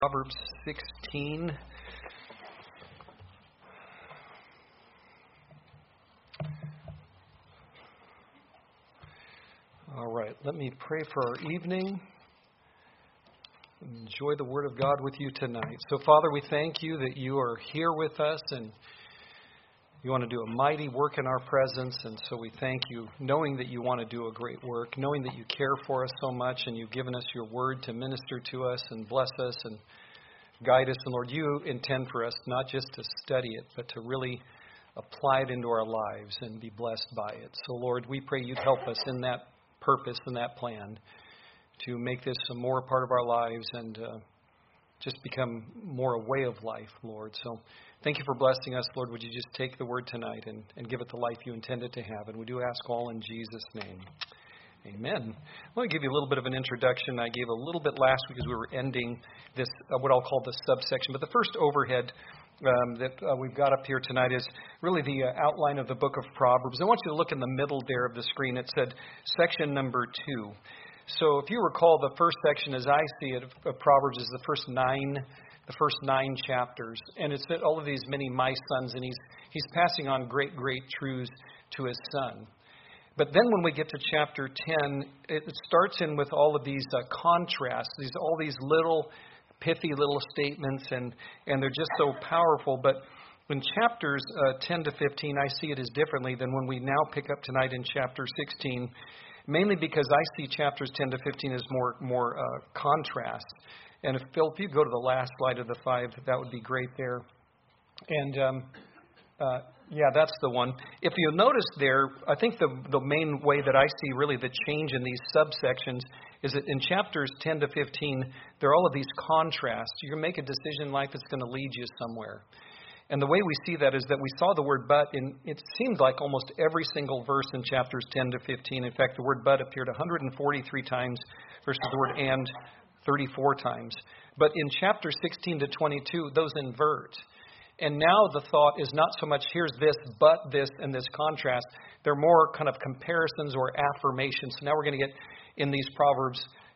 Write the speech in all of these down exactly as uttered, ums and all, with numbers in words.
Proverbs sixteen. All right, let me pray for our evening. Enjoy the Word of God with you tonight. So, Father, we thank you that you are here with us and you want to do a mighty work in our presence. And so we thank you, knowing that you want to do a great work, knowing that you care for us so much and you've given us your Word to minister to us and bless us and guide us. And Lord, you intend for us not just to study it, but to really apply it into our lives and be blessed by it. So, Lord, we pray you'd help us in that purpose and that plan to make this a more part of our lives and uh, just become more a way of life, Lord. So thank you for blessing us, Lord. Would you just take the word tonight and, and give it the life you intended to have? And we do ask all in Jesus' name. Amen. I want to give you a little bit of an introduction. I gave a little bit last week as we were ending this, uh, what I'll call the subsection. But the first overhead um, that uh, we've got up here tonight is really the uh, outline of the book of Proverbs. I want you to look in the middle there of the screen. It said section number two. So if you recall, the first section, as I see it, of Proverbs is the first nine, the first nine chapters, and it's all of these many my sons, and he's he's passing on great, great truths to his son. But then when we get to chapter ten, it starts in with all of these uh, contrasts, these all these little pithy little statements, and and they're just so powerful. But in chapters uh, ten to fifteen, I see it as differently than when we now pick up tonight in chapter sixteen. Mainly because I see chapters ten to fifteen as more more uh, contrast. And if Phil, if you go to the last slide of the five, that would be great there. And um, uh, yeah, that's the one. If you notice there, I think the the main way that I see really the change in these subsections is that in chapters ten to fifteen, there are all of these contrasts. You can make a decision in life that's going to lead you somewhere. And the way we see that is that we saw the word but in, it seemed like almost every single verse in chapters ten to fifteen. In fact, the word but appeared one hundred forty-three times versus the word and thirty-four times. But in chapter sixteen to twenty-two, those invert. And now the thought is not so much here's this, but this, and this contrast. They're more kind of comparisons or affirmations. So now we're going to get in these Proverbs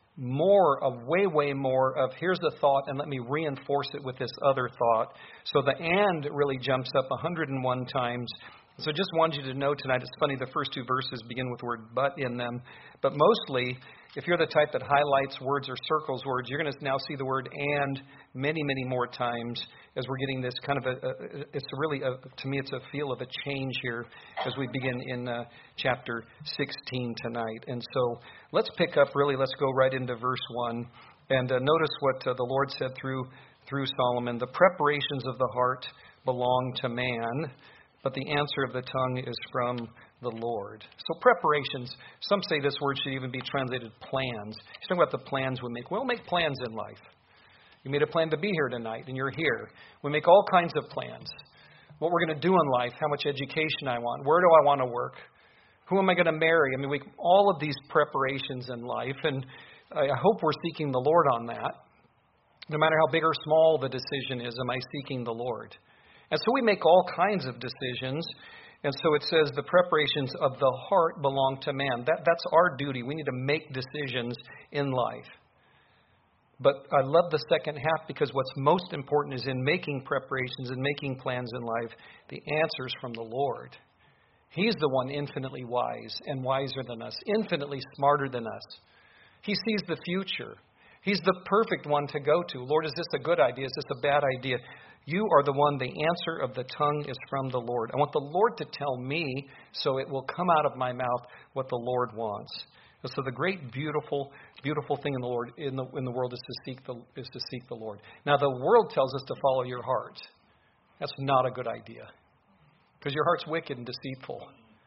more of way, way more of here's a thought and let me reinforce it with this other thought. So the and really jumps up one hundred one times. So just wanted you to know tonight, it's funny, the first two verses begin with the word but in them. But mostly, if you're the type that highlights words or circles words, you're going to now see the word and many, many more times as we're getting this kind of a, a it's a really, a, to me, it's a feel of a change here as we begin in uh, chapter sixteen tonight. And so let's pick up really, let's go right into verse one. And uh, notice what uh, the Lord said through through Solomon. The preparations of the heart belong to man, but the answer of the tongue is from the Lord. So preparations, some say this word should even be translated plans. He's talking about the plans we make. We'll make plans in life. You made a plan to be here tonight, and you're here. We make all kinds of plans. What we're going to do in life, how much education I want, where do I want to work, who am I going to marry? I mean, we all of these preparations in life, and I hope we're seeking the Lord on that. No matter how big or small the decision is, am I seeking the Lord? And so we make all kinds of decisions. And so it says the preparations of the heart belong to man. That, that's our duty. We need to make decisions in life. But I love the second half because what's most important is in making preparations and making plans in life, the answer's from the Lord. He's the one infinitely wise and wiser than us, infinitely smarter than us. He sees the future. He's the perfect one to go to. Lord, is this a good idea? Is this a bad idea? You are the one, the answer of the tongue is from the Lord. I want the Lord to tell me so it will come out of my mouth what the Lord wants. And so the great, beautiful, beautiful thing in the Lord in the in the world is to seek the is to seek the Lord. Now the world tells us to follow your heart. That's not a good idea. Because your heart's wicked and deceitful.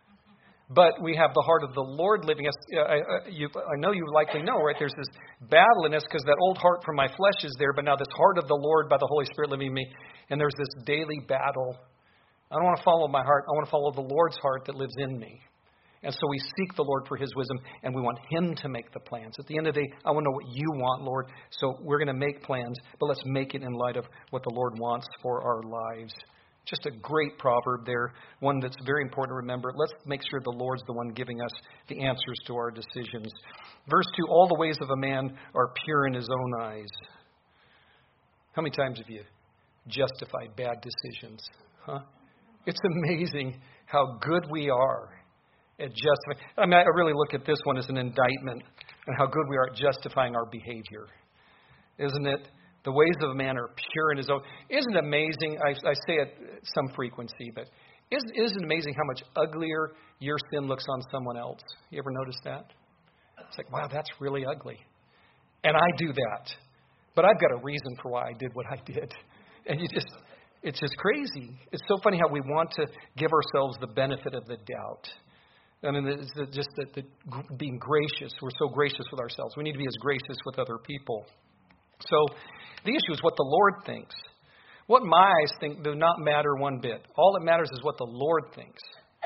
But we have the heart of the Lord living us. I, I, you, I know you likely know, right? There's this battle in us because that old heart from my flesh is there, but now this heart of the Lord by the Holy Spirit living in me, and there's this daily battle. I don't want to follow my heart. I want to follow the Lord's heart that lives in me. And so we seek the Lord for His wisdom, and we want Him to make the plans. At the end of the day, I want to know what you want, Lord. So we're going to make plans, but let's make it in light of what the Lord wants for our lives. Just a great proverb there, one that's very important to remember. Let's make sure the Lord's the one giving us the answers to our decisions. Verse two, all the ways of a man are pure in his own eyes. How many times have you justified bad decisions? Huh? It's amazing how good we are at justifying. I mean, I really look at this one as an indictment on how good we are at justifying our behavior. Isn't it? The ways of a man are pure in his own. Isn't it amazing? I, I say it some frequency, but isn't, isn't it amazing how much uglier your sin looks on someone else? You ever notice that? It's like, wow, that's really ugly. And I do that. But I've got a reason for why I did what I did. And you just, it's just crazy. It's so funny how we want to give ourselves the benefit of the doubt. I mean, it's the, just the, the being gracious. We're so gracious with ourselves. We need to be as gracious with other people. So the issue is what the Lord thinks. What my eyes think do not matter one bit. All that matters is what the Lord thinks.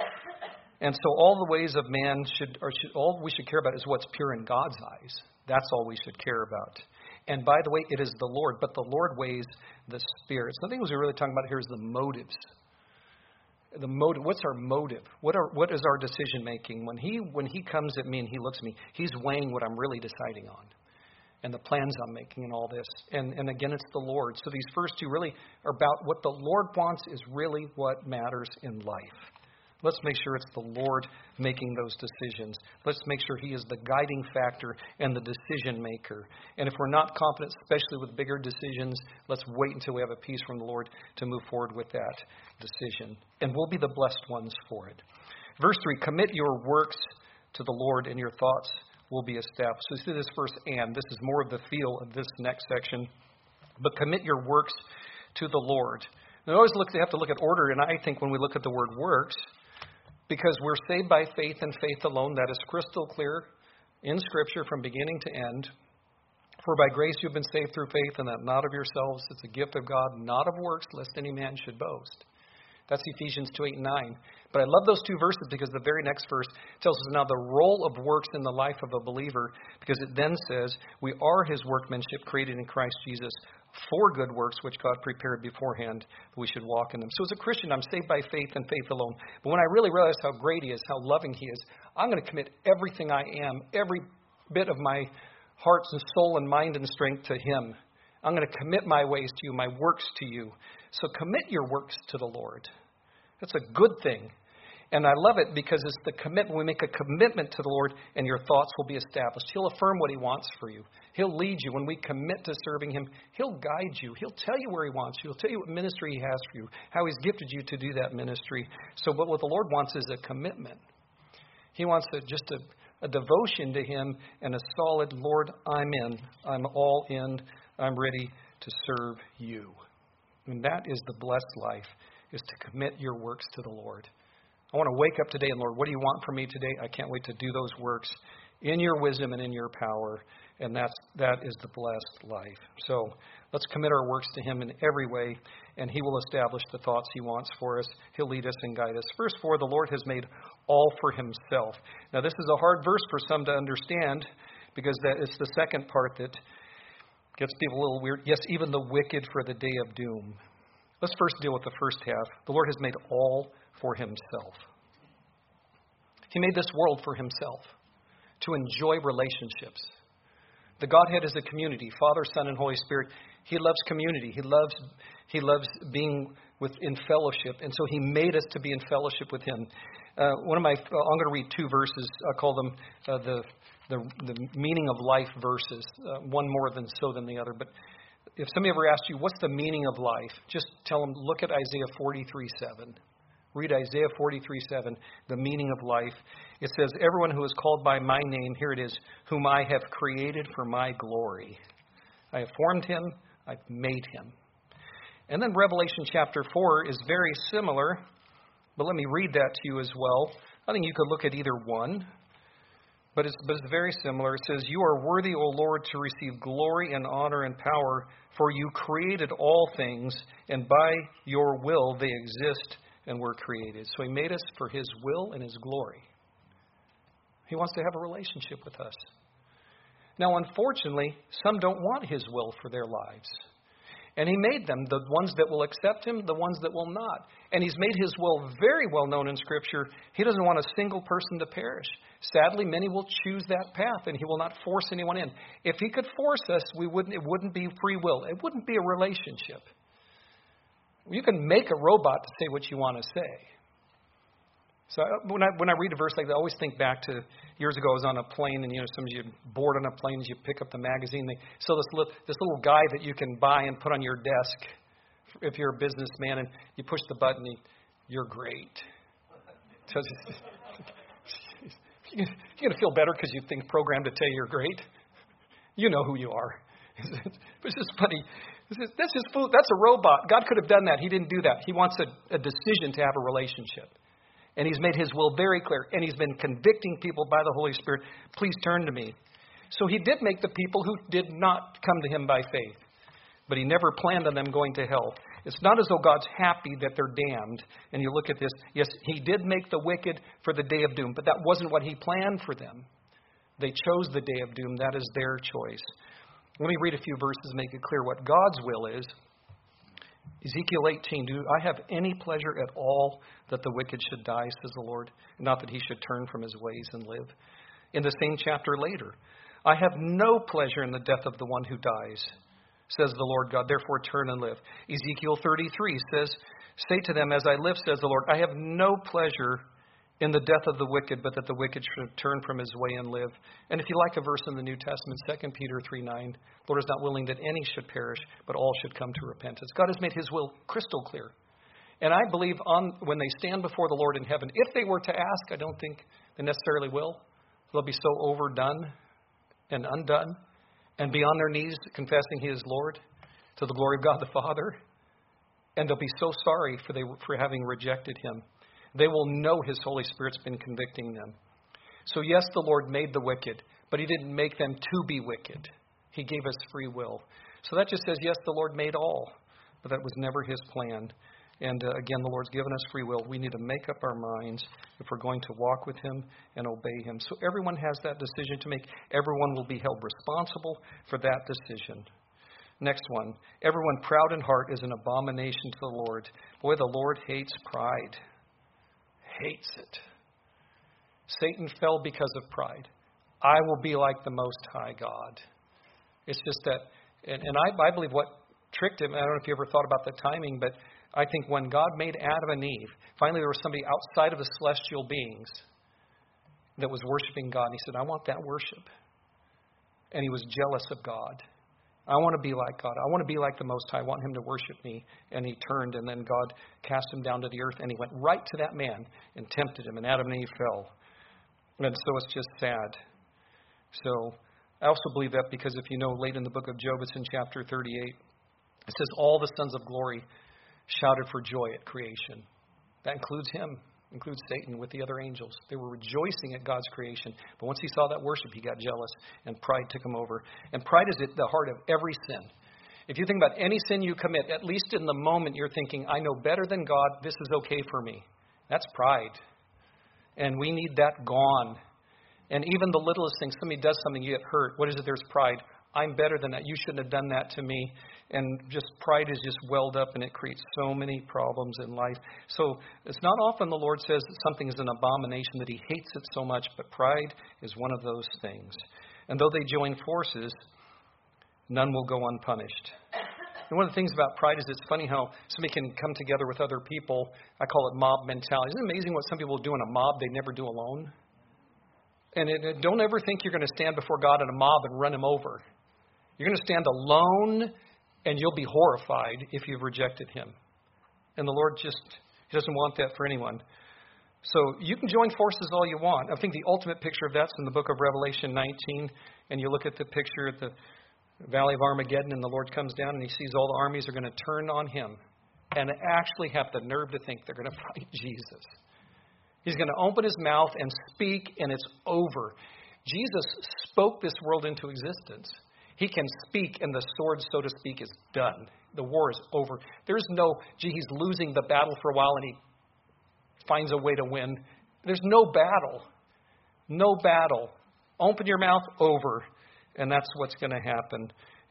And so all the ways of man should, or should, all we should care about is what's pure in God's eyes. That's all we should care about. And by the way, it is the Lord, but the Lord weighs the spirits. The thing we're really talking about here is the motives. The motive. What's our motive? What are what is our decision making? When he when he comes at me and he looks at me, he's weighing what I'm really deciding on, and the plans I'm making, and all this. And and again, it's the Lord. So these first two really are about what the Lord wants is really what matters in life. Let's make sure it's the Lord making those decisions. Let's make sure He is the guiding factor and the decision maker. And if we're not confident, especially with bigger decisions, let's wait until we have a peace from the Lord to move forward with that decision. And we'll be the blessed ones for it. Verse three, commit your works to the Lord and your thoughts will be established. So see this first and. This is more of the feel of this next section. But commit your works to the Lord. Now, always look, they have to look at order, and I think when we look at the word works, because we're saved by faith and faith alone, that is crystal clear in Scripture from beginning to end. For by grace you have been saved through faith, and that not of yourselves, it's a gift of God, not of works, lest any man should boast. That's Ephesians two, eight, and nine. But I love those two verses because the very next verse tells us now the role of works in the life of a believer, because it then says, we are His workmanship created in Christ Jesus for good works, which God prepared beforehand that we should walk in them. So as a Christian, I'm saved by faith and faith alone. But when I really realize how great He is, how loving He is, I'm going to commit everything I am, every bit of my heart and soul and mind and strength to Him. I'm going to commit my ways to You, my works to You. So commit your works to the Lord. That's a good thing. And I love it because it's the commitment. We make a commitment to the Lord and your thoughts will be established. He'll affirm what He wants for you. He'll lead you. When we commit to serving Him, He'll guide you. He'll tell you where He wants you. He'll tell you what ministry He has for you, how He's gifted you to do that ministry. So but what the Lord wants is a commitment. He wants a, just a, a devotion to Him and a solid, Lord, I'm in. I'm all in. I'm ready to serve You. And that is the blessed life, is to commit your works to the Lord. I want to wake up today and, Lord, what do You want from me today? I can't wait to do those works in Your wisdom and in Your power. And that's, that is the blessed life. So let's commit our works to Him in every way, and He will establish the thoughts He wants for us. He'll lead us and guide us. Verse four, the Lord has made all for Himself. Now, this is a hard verse for some to understand because that it's the second part that gets people a little weird. Yes, even the wicked for the day of doom. Let's first deal with the first half. The Lord has made all for Himself. He made this world for Himself to enjoy relationships. The Godhead is a community, Father, Son, and Holy Spirit. He loves community. He loves He loves being with in fellowship, and so He made us to be in fellowship with Him. Uh, one of my, I'm going to read two verses. I call them uh, the, the the meaning of life verses. Uh, one more than so than the other, but. If somebody ever asks you, what's the meaning of life? Just tell them, look at Isaiah forty-three seven. Read Isaiah forty-three seven, the meaning of life. It says, everyone who is called by My name, here it is, whom I have created for My glory. I have formed him, I've made him. And then Revelation chapter four is very similar, but let me read that to you as well. I think you could look at either one. But it's, but it's very similar. It says, you are worthy, O Lord, to receive glory and honor and power, for You created all things, and by Your will they exist and were created. So He made us for His will and His glory. He wants to have a relationship with us. Now, unfortunately, some don't want His will for their lives. And he made them, the ones that will accept him, the ones that will not. And he's made his will very well known in Scripture. He doesn't want a single person to perish. Sadly, many will choose that path, and he will not force anyone in. If he could force us, we wouldn't. It wouldn't be free will. It wouldn't be a relationship. You can make a robot to say what you want to say. So when I when I read a verse like that, I always think back to years ago. I was on a plane, and you know, some of you bored on a plane, as you pick up the magazine. They sell this little this little guy that you can buy and put on your desk if you're a businessman, and you push the button. And you're great. So you're going to feel better because you think programmed to tell you you're great. You know who you are. It's just funny. That's just food. That's a robot. God could have done that. He didn't do that. He wants a, a decision to have a relationship. And he's made his will very clear. And he's been convicting people by the Holy Spirit. Please turn to me. So he did make the people who did not come to him by faith. But he never planned on them going to hell. It's not as though God's happy that they're damned. And you look at this. Yes, he did make the wicked for the day of doom. But that wasn't what he planned for them. They chose the day of doom. That is their choice. Let me read a few verses and make it clear what God's will is. Ezekiel eighteen, do I have any pleasure at all that the wicked should die, says the Lord, not that he should turn from his ways and live? In the same chapter later, I have no pleasure in the death of the one who dies, says the Lord God, therefore turn and live. Ezekiel thirty-three says, say to them, as I live, says the Lord, I have no pleasure in the death of the wicked, but that the wicked should turn from his way and live. And if you like a verse in the New Testament, Second Peter three nine, the Lord is not willing that any should perish, but all should come to repentance. God has made his will crystal clear. And I believe on when they stand before the Lord in heaven, if they were to ask, I don't think they necessarily will. They'll be so overdone and undone and be on their knees confessing he is Lord to the glory of God the Father. And they'll be so sorry for they for having rejected him. They will know his Holy Spirit's been convicting them. So yes, the Lord made the wicked, but he didn't make them to be wicked. He gave us free will. So that just says, yes, the Lord made all, but that was never his plan. And uh, again, the Lord's given us free will. We need to make up our minds if we're going to walk with him and obey him. So everyone has that decision to make. Everyone will be held responsible for that decision. Next one. Everyone proud in heart is an abomination to the Lord. Boy, the Lord hates pride. Hates it. Satan fell because of pride. I will be like the Most High God. It's just that, and, and I, I believe what tricked him, I don't know if you ever thought about the timing, but I think when God made Adam and Eve, finally there was somebody outside of the celestial beings that was worshiping God. And he said, I want that worship. And he was jealous of God. I want to be like God. I want to be like the Most High. I want him to worship me. And he turned, and then God cast him down to the earth, and he went right to that man and tempted him, and Adam and Eve fell. And so it's just sad. So I also believe that because if you know, late in the book of Job, it's in chapter thirty-eight, it says, all the sons of glory shouted for joy at creation. That includes him. Includes Satan with the other angels. They were rejoicing at God's creation. But once he saw that worship, he got jealous, and pride took him over. And pride is at the heart of every sin. If you think about any sin you commit, at least in the moment you're thinking, I know better than God, this is okay for me. That's pride. And we need that gone. And even the littlest thing, somebody does something, you get hurt. What is it? There's pride. I'm better than that. You shouldn't have done that to me. And just pride is just welled up, and it creates so many problems in life. So it's not often the Lord says that something is an abomination, that he hates it so much, but pride is one of those things. And though they join forces, none will go unpunished. And one of the things about pride is it's funny how somebody can come together with other people. I call it mob mentality. Isn't it amazing what some people do in a mob they never do alone? And it, it, don't ever think you're going to stand before God in a mob and run him over. You're going to stand alone, and you'll be horrified if you've rejected him. And the Lord just, he doesn't want that for anyone. So you can join forces all you want. I think the ultimate picture of that's in the book of Revelation nineteen. And you look at the picture at the Valley of Armageddon, and the Lord comes down, and he sees all the armies are going to turn on him and actually have the nerve to think they're going to fight Jesus. He's going to open his mouth and speak, and it's over. Jesus spoke this world into existence. He can speak, and the sword, so to speak, is done. The war is over. There's no, gee, he's losing the battle for a while, and he finds a way to win. There's no battle. No battle. Open your mouth, over. And that's what's going to happen.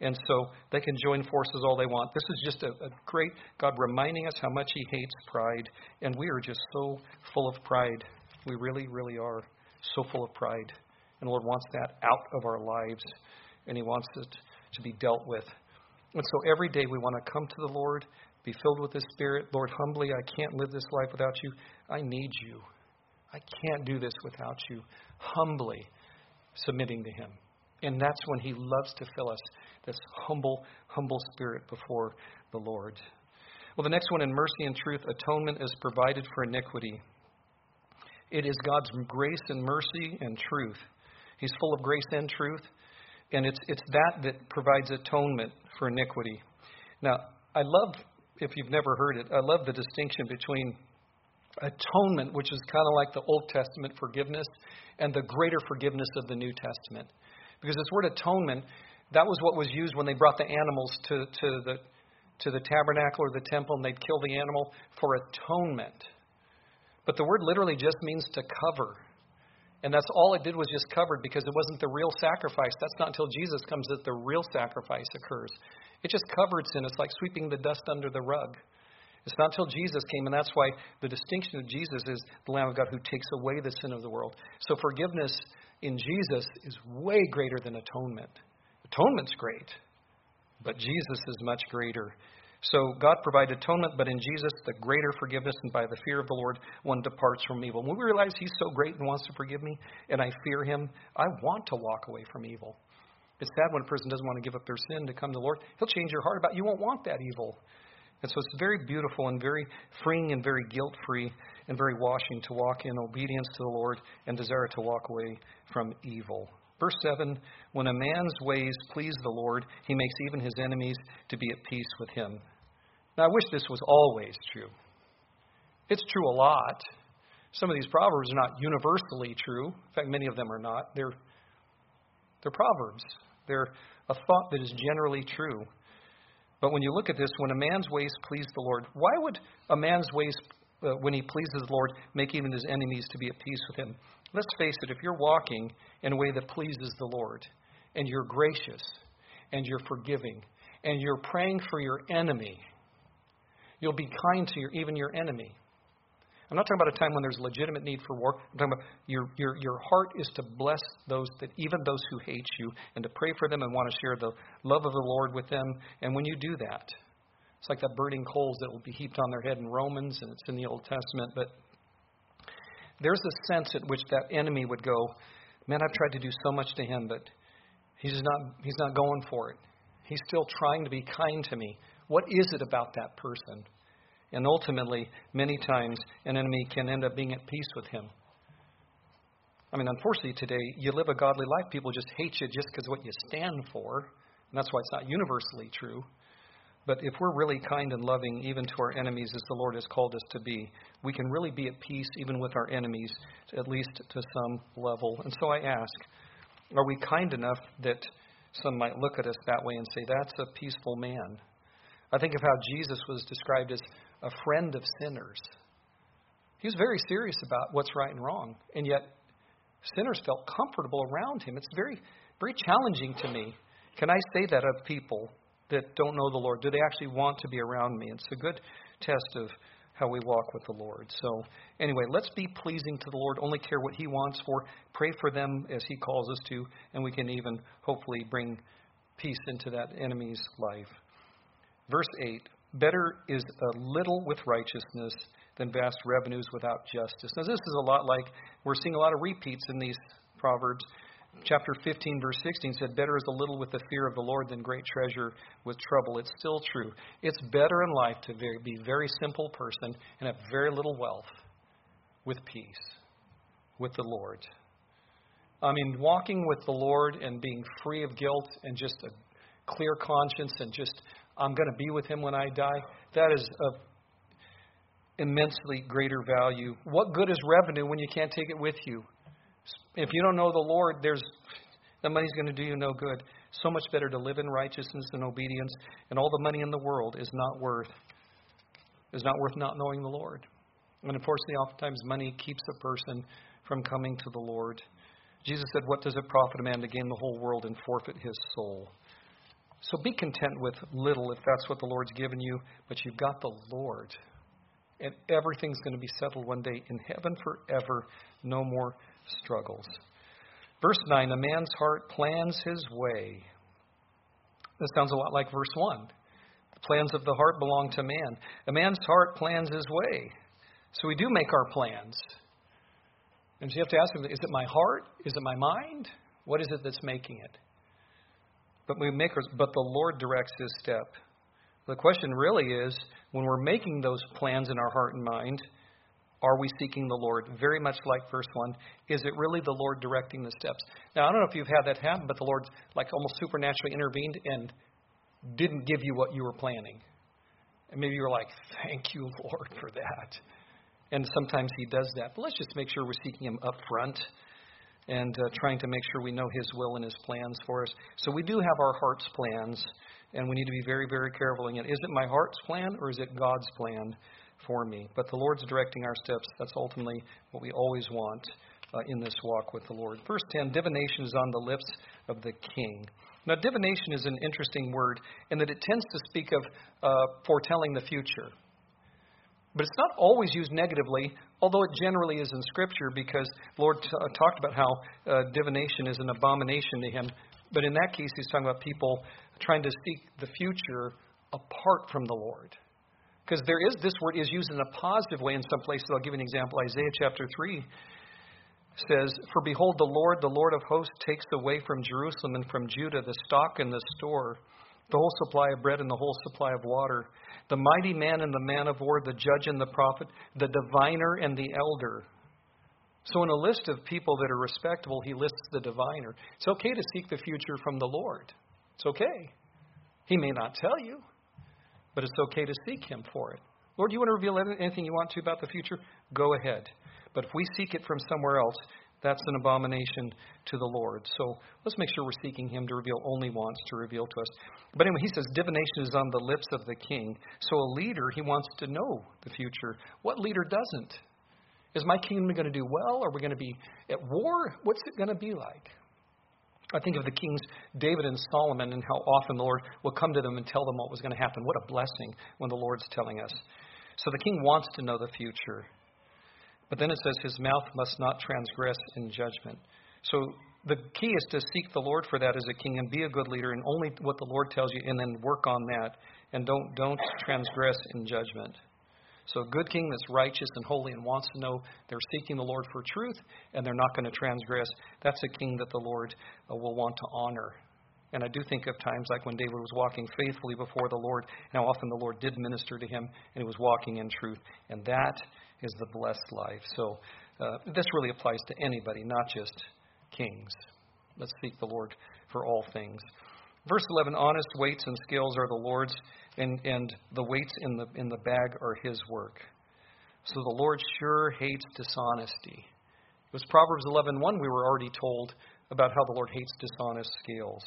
And so they can join forces all they want. This is just a, a great God reminding us how much He hates pride. And we are just so full of pride. We really, really are so full of pride. And the Lord wants that out of our lives. And He wants it to be dealt with. And so every day we want to come to the Lord, be filled with His Spirit. Lord, humbly, I can't live this life without You. I need You. I can't do this without You. Humbly submitting to Him. And that's when He loves to fill us, this humble, humble spirit before the Lord. Well, the next one, in mercy and truth, atonement is provided for iniquity. It is God's grace and mercy and truth. He's full of grace and truth, and it's it's that that provides atonement for iniquity. Now, I love, if you've never heard it, I love the distinction between atonement, which is kind of like the Old Testament forgiveness, and the greater forgiveness of the New Testament. Because this word atonement, that was what was used when they brought the animals to, to the to the tabernacle or the temple, and they'd kill the animal for atonement. But the word literally just means to cover. And that's all it did, was just covered, because it wasn't the real sacrifice. That's not until Jesus comes that the real sacrifice occurs. It just covered sin. It's like sweeping the dust under the rug. It's not until Jesus came, and that's why the distinction of Jesus is the Lamb of God who takes away the sin of the world. So forgiveness in Jesus is way greater than atonement. Atonement's great, but Jesus is much greater. So God provided atonement, but in Jesus, the greater forgiveness, and by the fear of the Lord, one departs from evil. When we realize He's so great and wants to forgive me, and I fear Him, I want to walk away from evil. It's sad when a person doesn't want to give up their sin to come to the Lord. He'll change your heart about it. You won't want that evil. And so it's very beautiful and very freeing and very guilt-free and very washing to walk in obedience to the Lord and desire to walk away from evil. Verse seven, when a man's ways please the Lord, He makes even his enemies to be at peace with him. Now, I wish this was always true. It's true a lot. Some of these proverbs are not universally true. In fact, many of them are not. They're, they're proverbs. They're a thought that is generally true. But when you look at this, when a man's ways please the Lord, why would a man's ways, uh, when he pleases the Lord, make even his enemies to be at peace with him? Let's face it, if you're walking in a way that pleases the Lord, and you're gracious, and you're forgiving, and you're praying for your enemy, you'll be kind to your even your enemy. I'm not talking about a time when there's legitimate need for war. I'm talking about your, your, your heart is to bless those, that even those who hate you, and to pray for them and want to share the love of the Lord with them. And when you do that, it's like that burning coals that will be heaped on their head in Romans, and it's in the Old Testament. But there's a sense at which that enemy would go, man, I've tried to do so much to him, but he's not, he's not going for it. He's still trying to be kind to me. What is it about that person? And ultimately, many times, an enemy can end up being at peace with him. I mean, unfortunately today, you live a godly life, people just hate you just because of what you stand for. And that's why it's not universally true. But if we're really kind and loving, even to our enemies, as the Lord has called us to be, we can really be at peace even with our enemies, at least to some level. And so I ask, are we kind enough that some might look at us that way and say, that's a peaceful man? I think of how Jesus was described as a friend of sinners. He was very serious about what's right and wrong, and yet sinners felt comfortable around him. It's very, very challenging to me. Can I say that of people that don't know the Lord? Do they actually want to be around me? It's a good test of how we walk with the Lord. So anyway, let's be pleasing to the Lord, only care what He wants for, pray for them as He calls us to, and we can even hopefully bring peace into that enemy's life. Verse eight, better is a little with righteousness than vast revenues without justice. Now, this is a lot like, we're seeing a lot of repeats in these Proverbs. Chapter fifteen, verse sixteen said, better is a little with the fear of the Lord than great treasure with trouble. It's still true. It's better in life to be a very simple person and have very little wealth with peace, with the Lord. I mean, walking with the Lord and being free of guilt and just a clear conscience and just, I'm going to be with Him when I die, that is of immensely greater value. What good is revenue when you can't take it with you? If you don't know the Lord, there's the money's going to do you no good. So much better to live in righteousness and obedience, and all the money in the world is not worth is not worth not knowing the Lord. And unfortunately, oftentimes money keeps a person from coming to the Lord. Jesus said, what does it profit a man to gain the whole world and forfeit his soul? So be content with little if that's what the Lord's given you, but you've got the Lord. And everything's going to be settled one day in heaven forever. No more struggles. Verse nine, a man's heart plans his way. This sounds a lot like verse one. The plans of the heart belong to man. A man's heart plans his way. So we do make our plans. And so you have to ask him, is it my heart? Is it my mind? What is it that's making it? But we make ours, but the Lord directs his step. The question really is, when we're making those plans in our heart and mind, are we seeking the Lord? Very much like verse one. Is it really the Lord directing the steps? Now, I don't know if you've had that happen, but the Lord like almost supernaturally intervened and didn't give you what you were planning. And maybe you were like, thank you, Lord, for that. And sometimes he does that. But let's just make sure we're seeking him up front and uh, trying to make sure we know his will and his plans for us. So we do have our heart's plans, and we need to be very, very careful in it. Is it my heart's plan or is it God's plan for me? But the Lord's directing our steps. That's ultimately what we always want uh, in this walk with the Lord. Verse ten, divination is on the lips of the king. Now, divination is an interesting word in that it tends to speak of uh, foretelling the future. But it's not always used negatively, although it generally is in Scripture, because the Lord t- talked about how uh, divination is an abomination to him. But in that case, he's talking about people trying to seek the future apart from the Lord. Because there is, this word is used in a positive way in some places. I'll give you an example. Isaiah chapter three says, for behold, the Lord, the Lord of hosts, takes away from Jerusalem and from Judah the stock and the store, the whole supply of bread and the whole supply of water, the mighty man and the man of war, the judge and the prophet, the diviner and the elder. So in a list of people that are respectable, he lists the diviner. It's okay to seek the future from the Lord. It's okay. He may not tell you, but it's okay to seek him for it. Lord, you want to reveal anything you want to about the future? Go ahead. But if we seek it from somewhere else, that's an abomination to the Lord. So let's make sure we're seeking him to reveal only wants to reveal to us. But anyway, he says divination is on the lips of the king. So a leader, he wants to know the future. What leader doesn't? Is my kingdom going to do well? Are we going to be at war? What's it going to be like? I think of the kings David and Solomon and how often the Lord will come to them and tell them what was going to happen. What a blessing when the Lord's telling us. So the king wants to know the future. But then it says his mouth must not transgress in judgment. So the key is to seek the Lord for that as a king and be a good leader and only what the Lord tells you and then work on that. And don't don't transgress in judgment. So a good king that's righteous and holy and wants to know they're seeking the Lord for truth and they're not going to transgress, that's a king that the Lord uh, will want to honor. And I do think of times like when David was walking faithfully before the Lord, and how often the Lord did minister to him and he was walking in truth. And that is the blessed life. So uh, this really applies to anybody, not just kings. Let's seek the Lord for all things. Verse eleven, honest weights and scales are the Lord's, and, and the weights in the in the bag are his work. So the Lord sure hates dishonesty. It was Proverbs eleven one we were already told about how the Lord hates dishonest scales.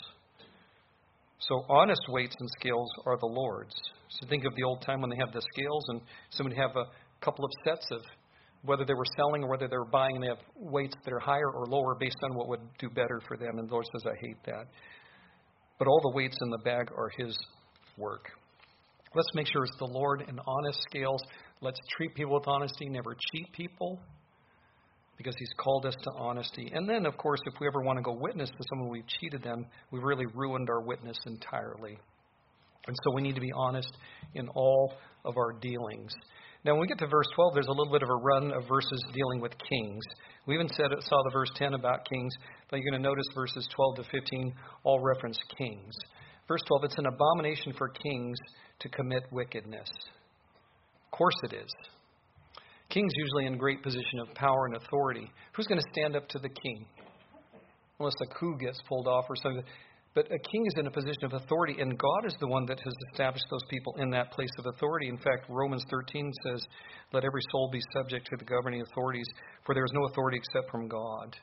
So honest weights and scales are the Lord's. So think of the old time when they had the scales and somebody have a couple of sets of whether they were selling or whether they were buying, and they have weights that are higher or lower based on what would do better for them. And the Lord says, I hate that. But all the weights in the bag are his work. Let's make sure it's the Lord and honest scales. Let's treat people with honesty, never cheat people, because he's called us to honesty. And then, of course, if we ever want to go witness to someone we've cheated them, we've really ruined our witness entirely. And so we need to be honest in all of our dealings. Now, when we get to verse twelve, there's a little bit of a run of verses dealing with kings. We even said saw the verse ten about kings, but you're going to notice verses twelve to fifteen all reference kings. Verse twelve, it's an abomination for kings to commit wickedness. Of course it is. Kings usually in great position of power and authority. Who's going to stand up to the king? Unless a coup gets pulled off or something. But a king is in a position of authority, and God is the one that has established those people in that place of authority. In fact, Romans thirteen says, let every soul be subject to the governing authorities, for there is no authority except from God.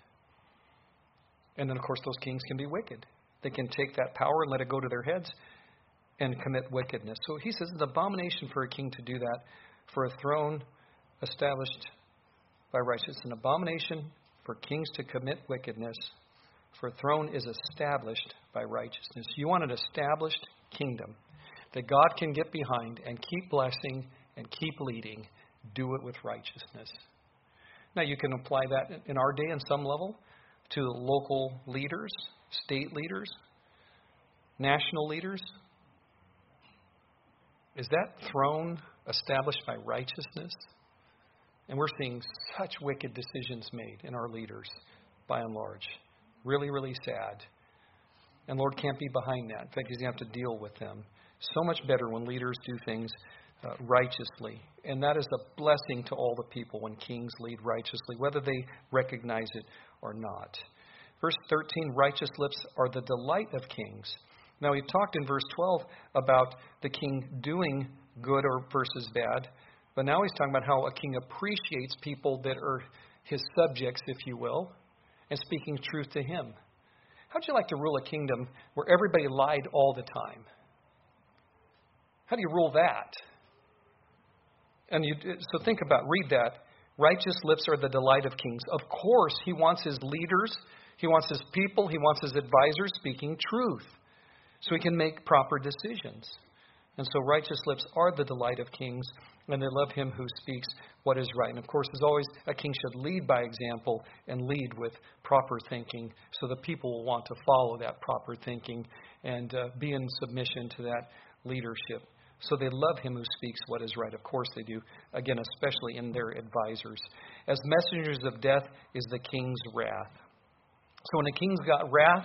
And then, of course, those kings can be wicked. They can take that power and let it go to their heads and commit wickedness. So he says it's an abomination for a king to do that, for a throne established by righteousness. It's an abomination for kings to commit wickedness. For a throne is established by righteousness. You want an established kingdom that God can get behind and keep blessing and keep leading. Do it with righteousness. Now, you can apply that in our day on some level to local leaders, state leaders, national leaders. Is that throne established by righteousness? And we're seeing such wicked decisions made in our leaders, by and large. Really, really sad. And Lord can't be behind that. In fact, He's going to have to deal with them. So much better when leaders do things uh, righteously. And that is a blessing to all the people when kings lead righteously, whether they recognize it or not. Verse thirteen, righteous lips are the delight of kings. Now, we talked in verse twelve about the king doing good or versus bad. But now he's talking about how a king appreciates people that are his subjects, if you will, and speaking truth to him. How'd you like to rule a kingdom where everybody lied all the time? How do you rule that? And you, so think about, read that. Righteous lips are the delight of kings. Of course, he wants his leaders, he wants his people, he wants his advisors speaking truth so he can make proper decisions. And so righteous lips are the delight of kings, and they love him who speaks what is right. And of course, as always, a king should lead by example and lead with proper thinking so the people will want to follow that proper thinking and uh, be in submission to that leadership. So they love him who speaks what is right. Of course they do. Again, especially in their advisors. As messengers of death is the king's wrath. So when a king's got wrath,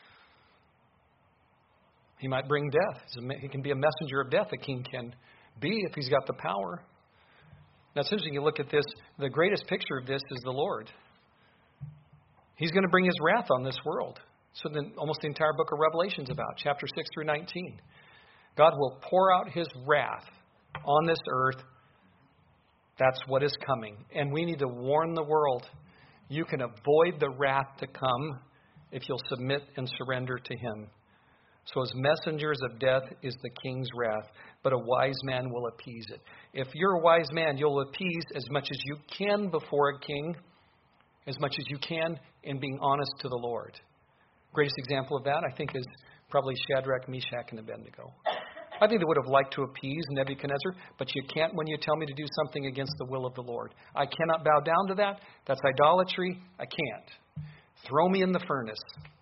he might bring death. He can be a messenger of death, a king can be if he's got the power. Now it's interesting, you look at this, the greatest picture of this is the Lord. He's going to bring his wrath on this world. So then almost the entire book of Revelation is about, chapter six through nineteen. God will pour out his wrath on this earth. That's what is coming. And we need to warn the world. You can avoid the wrath to come if you'll submit and surrender to him. So as messengers of death is the king's wrath, but a wise man will appease it. If you're a wise man, you'll appease as much as you can before a king, as much as you can in being honest to the Lord. Greatest example of that, I think, is probably Shadrach, Meshach, and Abednego. I think they would have liked to appease Nebuchadnezzar, but you can't when you tell me to do something against the will of the Lord. I cannot bow down to that. That's idolatry. I can't. Throw me in the furnace.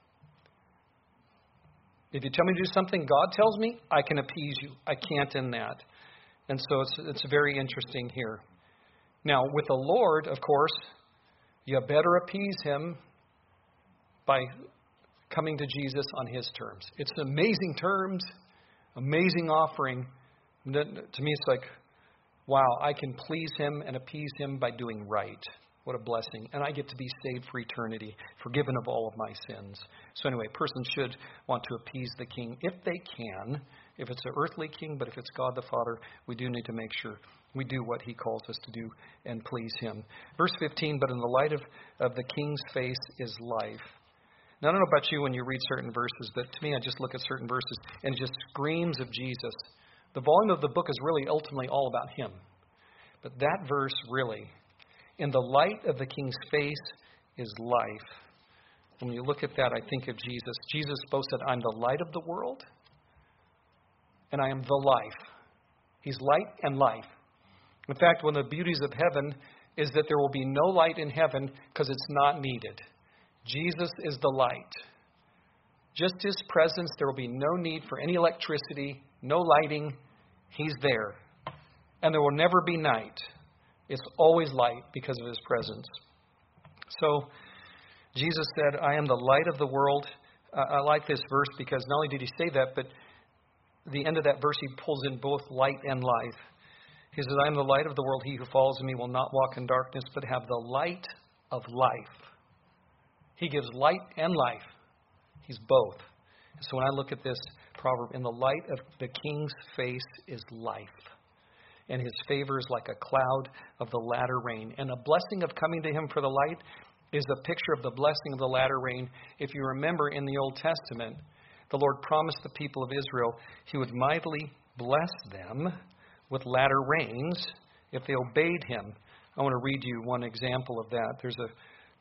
If you tell me to do something God tells me, I can appease you. I can't in that. And so it's it's very interesting here. Now, with the Lord, of course, you better appease him by coming to Jesus on his terms. It's amazing terms, amazing offering. To me, it's like, wow, I can please him and appease him by doing right. What a blessing. And I get to be saved for eternity, forgiven of all of my sins. So anyway, a person should want to appease the king if they can, if it's an earthly king, but if it's God the Father, we do need to make sure we do what he calls us to do and please him. Verse fifteen, but in the light of, of the king's face is life. Now, I don't know about you when you read certain verses, but to me, I just look at certain verses and it just screams of Jesus. The volume of the book is really ultimately all about him. But that verse really, in the light of the king's face is life. When you look at that, I think of Jesus. Jesus both said, I'm the light of the world, and I am the life. He's light and life. In fact, one of the beauties of heaven is that there will be no light in heaven because it's not needed. Jesus is the light. Just his presence, there will be no need for any electricity, no lighting. He's there. And there will never be night. It's always light because of his presence. So Jesus said, I am the light of the world. Uh, I like this verse because not only did he say that, but the end of that verse, he pulls in both light and life. He says, I am the light of the world. He who follows me will not walk in darkness, but have the light of life. He gives light and life. He's both. And so when I look at this proverb, in the light of the king's face is life. And his favor is like a cloud of the latter rain. And a blessing of coming to him for the light is a picture of the blessing of the latter rain. If you remember in the Old Testament, the Lord promised the people of Israel he would mightily bless them with latter rains if they obeyed him. I want to read you one example of that. There's a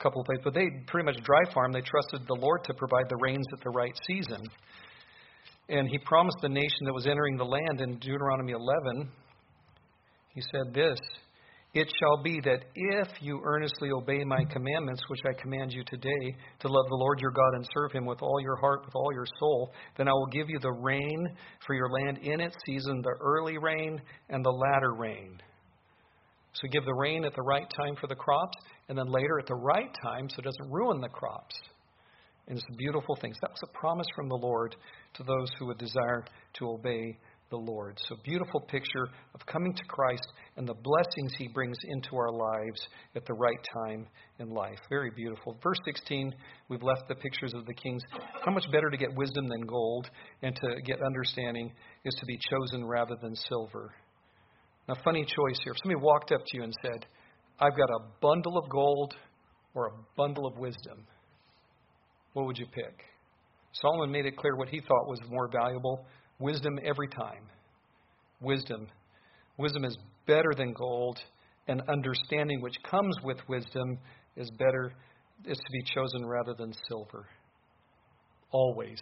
a couple of places, but they pretty much dry farm. They trusted the Lord to provide the rains at the right season. And he promised the nation that was entering the land in Deuteronomy eleven, he said this, "It shall be that if you earnestly obey my commandments, which I command you today, to love the Lord your God and serve him with all your heart, with all your soul, then I will give you the rain for your land in its season, the early rain and the latter rain." So give the rain at the right time for the crops, and then later at the right time so it doesn't ruin the crops. And it's beautiful things. That was a promise from the Lord to those who would desire to obey the Lord. So beautiful picture of coming to Christ and the blessings he brings into our lives at the right time in life. Very beautiful. Verse sixteen, we've left the pictures of the kings. How much better to get wisdom than gold, and to get understanding is to be chosen rather than silver. Now, funny choice here. If somebody walked up to you and said, "I've got a bundle of gold or a bundle of wisdom," what would you pick? Solomon made it clear what he thought was more valuable. Wisdom every time. Wisdom. Wisdom is better than gold, and understanding which comes with wisdom is better, is to be chosen rather than silver. Always.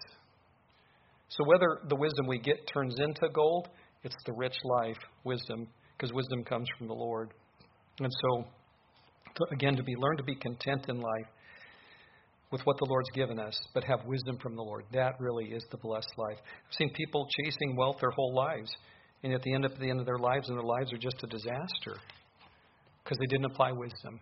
So whether the wisdom we get turns into gold, it's the rich life, wisdom, because wisdom comes from the Lord. And so, again, to be learn to be content in life with what the Lord's given us, but have wisdom from the Lord. That really is the blessed life. I've seen people chasing wealth their whole lives, and at the end of the end of their lives, and their lives are just a disaster because they didn't apply wisdom.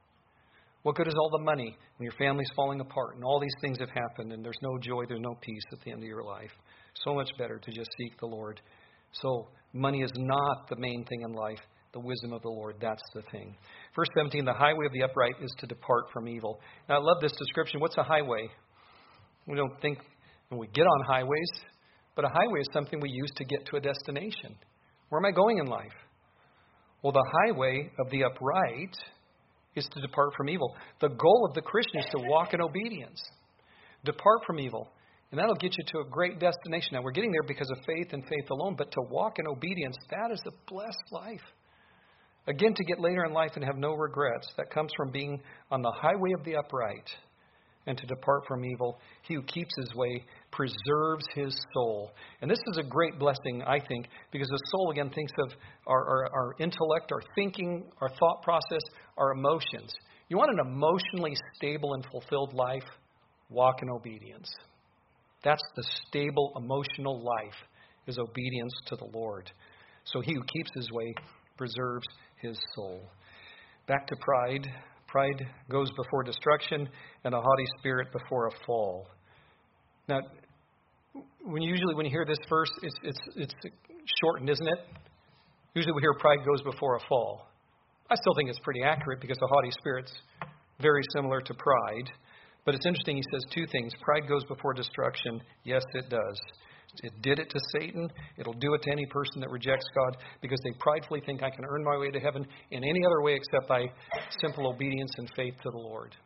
What good is all the money when your family's falling apart and all these things have happened and there's no joy, there's no peace at the end of your life? So much better to just seek the Lord. So money is not the main thing in life. The wisdom of the Lord, that's the thing. Verse seventeen, the highway of the upright is to depart from evil. Now, I love this description. What's a highway? We don't think when we get on highways, but a highway is something we use to get to a destination. Where am I going in life? Well, the highway of the upright is to depart from evil. The goal of the Christian is to walk in obedience. Depart from evil. And that'll get you to a great destination. Now, we're getting there because of faith and faith alone, but to walk in obedience, that is a blessed life. Again, to get later in life and have no regrets, that comes from being on the highway of the upright and to depart from evil. He who keeps his way preserves his soul. And this is a great blessing, I think, because the soul, again, thinks of our, our, our intellect, our thinking, our thought process, our emotions. You want an emotionally stable and fulfilled life? Walk in obedience. That's the stable emotional life, is obedience to the Lord. So he who keeps his way preserves his soul. Back to pride. Pride goes before destruction, and a haughty spirit before a fall. Now, when usually when you hear this verse, it's it's it's shortened, isn't it? Usually we hear pride goes before a fall. I still think it's pretty accurate because the haughty spirit's very similar to pride. But it's interesting, he says two things. Pride goes before destruction. Yes, it does. It did it to Satan. It'll do it to any person that rejects God because they pridefully think I can earn my way to heaven in any other way except by simple obedience and faith to the Lord.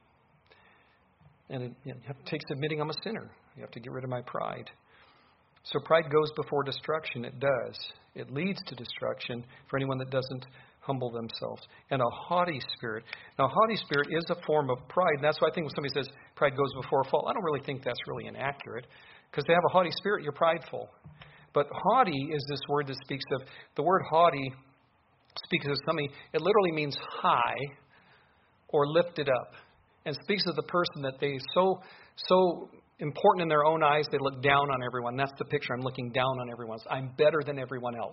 And it, it takes admitting I'm a sinner. You have to get rid of my pride. So pride goes before destruction. It does. It leads to destruction for anyone that doesn't humble themselves. And a haughty spirit. Now, a haughty spirit is a form of pride. And that's why I think when somebody says pride goes before a fall, I don't really think that's really inaccurate. Because to have a haughty spirit, you're prideful. But haughty is this word that speaks of, the word haughty speaks of something, it literally means high or lifted up. And speaks of the person that they so, so important in their own eyes, they look down on everyone. That's the picture. I'm looking down on everyone else. I'm better than everyone else.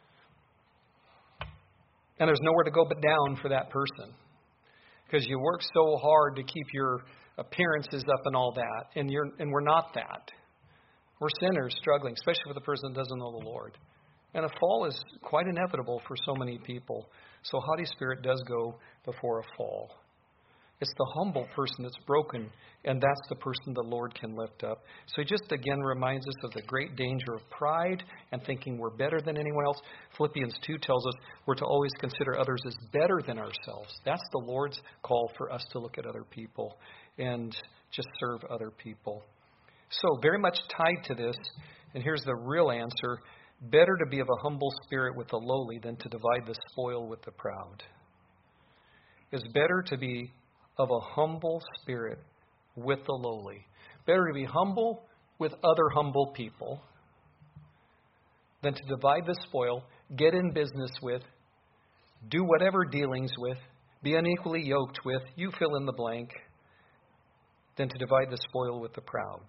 And there's nowhere to go but down for that person. Because you work so hard to keep your appearances up and all that. And you're and we're not that. We're sinners struggling, especially with a person that doesn't know the Lord. And a fall is quite inevitable for so many people. So haughty spirit does go before a fall. It's the humble person that's broken, and that's the person the Lord can lift up. So he just again reminds us of the great danger of pride and thinking we're better than anyone else. Philippians two tells us we're to always consider others as better than ourselves. That's the Lord's call for us to look at other people and just serve other people. So very much tied to this, and here's the real answer, better to be of a humble spirit with the lowly than to divide the spoil with the proud. It's better to be of a humble spirit with the lowly. Better to be humble with other humble people than to divide the spoil, get in business with, do whatever dealings with, be unequally yoked with, you fill in the blank, than to divide the spoil with the proud.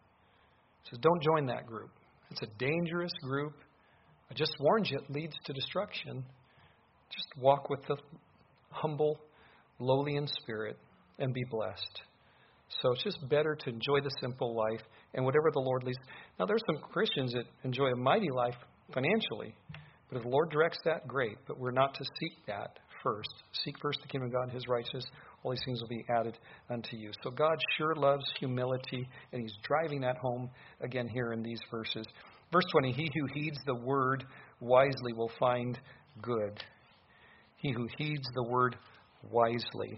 He says, don't join that group. It's a dangerous group. I just warned you, it leads to destruction. Just walk with the humble, lowly in spirit, and be blessed. So it's just better to enjoy the simple life and whatever the Lord leads. Now, there's some Christians that enjoy a mighty life financially. But if the Lord directs that, great. But we're not to seek that first. Seek first the kingdom of God and His righteousness. All these things will be added unto you. So God sure loves humility, and He's driving that home again here in these verses. Verse twenty, he who heeds the word wisely will find good. He who heeds the word wisely.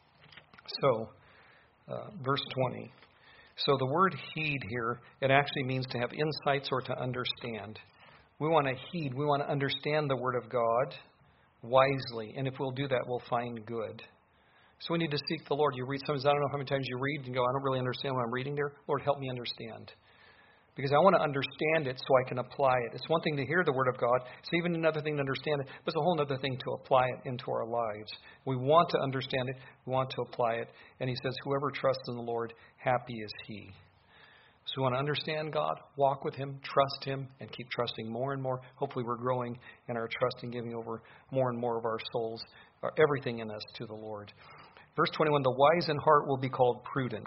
So, uh, verse twenty. So the word heed here, it actually means to have insights or to understand. We want to heed, we want to understand the word of God wisely. And if we'll do that, we'll find good. So we need to seek the Lord. You read sometimes, I don't know how many times you read and go, I don't really understand what I'm reading there. Lord, help me understand. Because I want to understand it so I can apply it. It's one thing to hear the Word of God. It's even another thing to understand it. But it's a whole other thing to apply it into our lives. We want to understand it. We want to apply it. And He says, whoever trusts in the Lord, happy is he. So we want to understand God, walk with Him, trust Him, and keep trusting more and more. Hopefully we're growing in our trust and giving over more and more of our souls, or everything in us, to the Lord. Verse twenty-one, the wise in heart will be called prudent.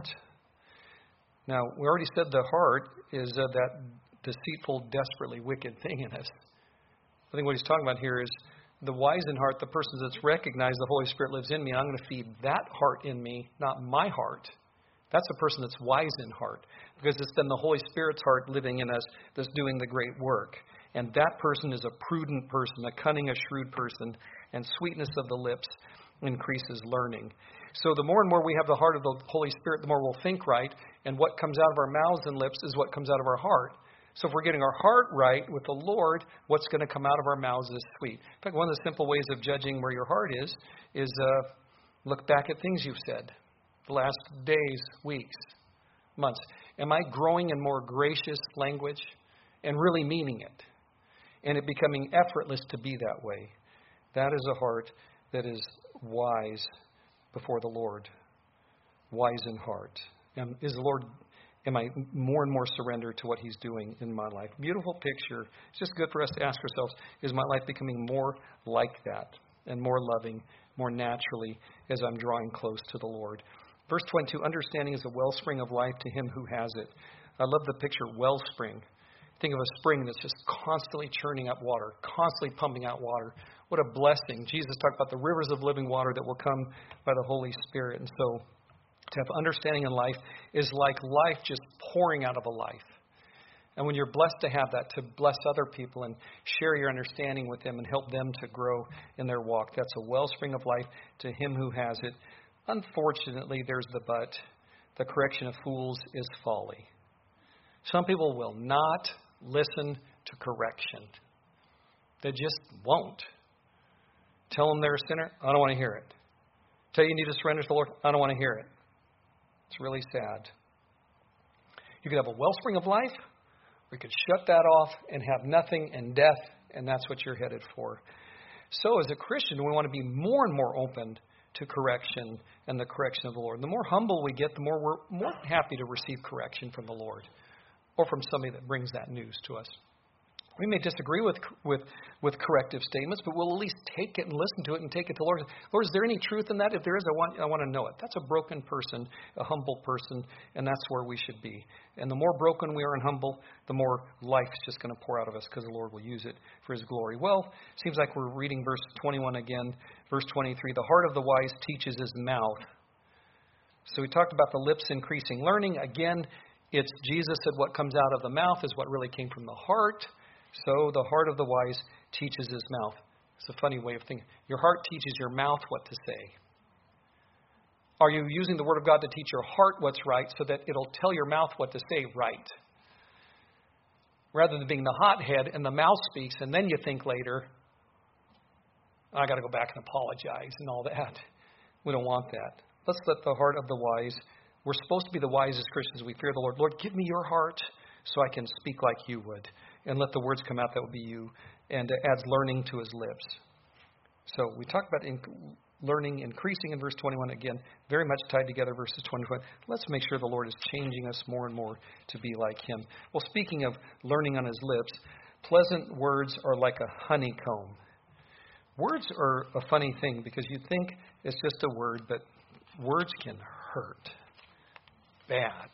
Now, we already said the heart is uh, that deceitful, desperately wicked thing in us. I think what he's talking about here is the wise in heart, the person that's recognized the Holy Spirit lives in me. I'm going to feed that heart in me, not my heart. That's a person that's wise in heart, because it's then the Holy Spirit's heart living in us that's doing the great work. And that person is a prudent person, a cunning, a shrewd person, and sweetness of the lips increases learning. So the more and more we have the heart of the Holy Spirit, the more we'll think right, and what comes out of our mouths and lips is what comes out of our heart. So if we're getting our heart right with the Lord, what's going to come out of our mouths is sweet. In fact, one of the simple ways of judging where your heart is, is uh, look back at things you've said the last days, weeks, months. Am I growing in more gracious language and really meaning it? And it becoming effortless to be that way. That is a heart that is wise before the Lord. Wise in heart. And is the Lord, am I more and more surrendered to what He's doing in my life? Beautiful picture. It's just good for us to ask ourselves, is my life becoming more like that and more loving, more naturally as I'm drawing close to the Lord? Verse twenty-two, understanding is a wellspring of life to him who has it. I love the picture wellspring. Think of a spring that's just constantly churning up water, constantly pumping out water. What a blessing. Jesus talked about the rivers of living water that will come by the Holy Spirit. And so to have understanding in life is like life just pouring out of a life. And when you're blessed to have that, to bless other people and share your understanding with them and help them to grow in their walk, that's a wellspring of life to him who has it. Unfortunately, there's the but. The correction of fools is folly. Some people will not listen to correction. They just won't. Tell them they're a sinner. I don't want to hear it. Tell you you need to surrender to the Lord. I don't want to hear it. It's really sad. You could have a wellspring of life, or you could shut that off and have nothing and death, and that's what you're headed for. So as a Christian, we want to be more and more open to correction and the correction of the Lord. The more humble we get, the more we're more happy to receive correction from the Lord or from somebody that brings that news to us. We may disagree with with with corrective statements, but we'll at least take it and listen to it and take it to the Lord. Lord, is there any truth in that? If there is, I want I want to know it. That's a broken person, a humble person, and that's where we should be. And the more broken we are and humble, the more life's just going to pour out of us because the Lord will use it for His glory. Well, seems like we're reading verse twenty-one again. Verse twenty-three, the heart of the wise teaches his mouth. So we talked about the lips increasing learning. Again, it's Jesus said what comes out of the mouth is what really came from the heart. So the heart of the wise teaches his mouth. It's a funny way of thinking. Your heart teaches your mouth what to say. Are you using the Word of God to teach your heart what's right so that it'll tell your mouth what to say right? Rather than being the hothead and the mouth speaks and then you think later, I got to go back and apologize and all that. We don't want that. Let's let the heart of the wise, we're supposed to be the wisest Christians. We fear the Lord. Lord, give me your heart so I can speak like you would. And let the words come out that would be you. And it adds learning to his lips. So we talked about in, learning increasing in verse twenty-one. Again, very much tied together verses twenty-one. Let's make sure the Lord is changing us more and more to be like him. Well, speaking of learning on his lips, pleasant words are like a honeycomb. Words are a funny thing because you think it's just a word, but words can hurt bad.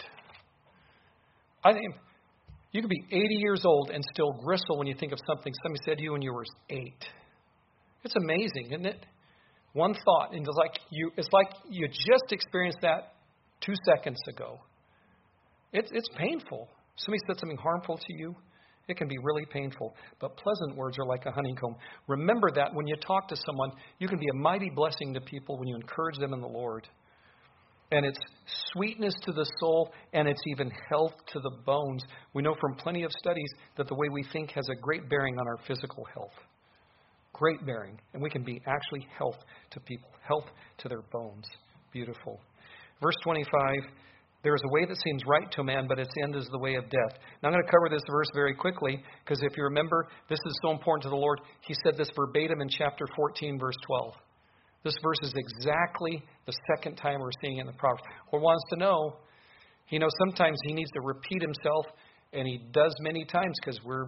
I think you could be eighty years old and still bristle when you think of something somebody said to you when you were eight. It's amazing, isn't it? One thought, and it's like you it's like you just experienced that two seconds ago. It's it's painful. Somebody said something harmful to you. It can be really painful. But pleasant words are like a honeycomb. Remember that when you talk to someone, you can be a mighty blessing to people when you encourage them in the Lord. And it's sweetness to the soul, and it's even health to the bones. We know from plenty of studies that the way we think has a great bearing on our physical health. Great bearing. And we can be actually health to people, health to their bones. Beautiful. Verse twenty-five, there is a way that seems right to a man, but its end is the way of death. Now I'm going to cover this verse very quickly, because if you remember, this is so important to the Lord. He said this verbatim in chapter fourteen, verse twelve. This verse is exactly the second time we're seeing it in the Proverbs. Who wants to know? He knows sometimes he needs to repeat himself, and he does many times because we're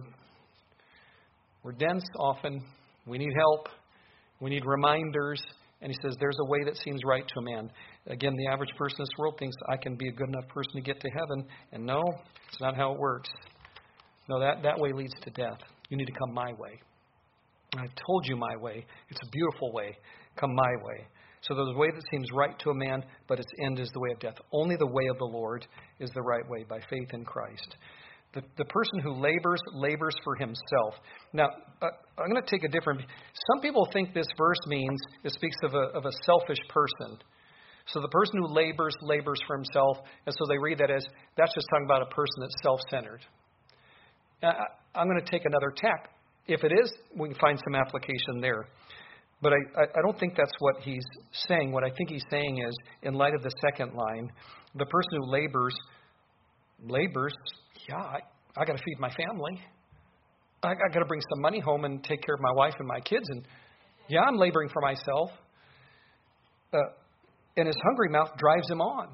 we're dense often. We need help. We need reminders. And he says there's a way that seems right to a man. Again, the average person in this world thinks I can be a good enough person to get to heaven. And no, it's not how it works. No, that, that way leads to death. You need to come my way. And I've told you my way. It's a beautiful way. Come my way. So there's a way that seems right to a man, but its end is the way of death. Only the way of the Lord is the right way, by faith in Christ. The, the person who labors, labors for himself. Now, uh, I'm going to take a different... Some people think this verse means, it speaks of a, of a selfish person. So the person who labors, labors for himself. And so they read that as, that's just talking about a person that's self-centered. Now, I, I'm going to take another tack. If it is, we can find some application there. But I, I don't think that's what he's saying. What I think he's saying is, in light of the second line, the person who labors, labors, yeah, I, I got to feed my family. I, I got to bring some money home and take care of my wife and my kids. And yeah, I'm laboring for myself. Uh, and his hungry mouth drives him on.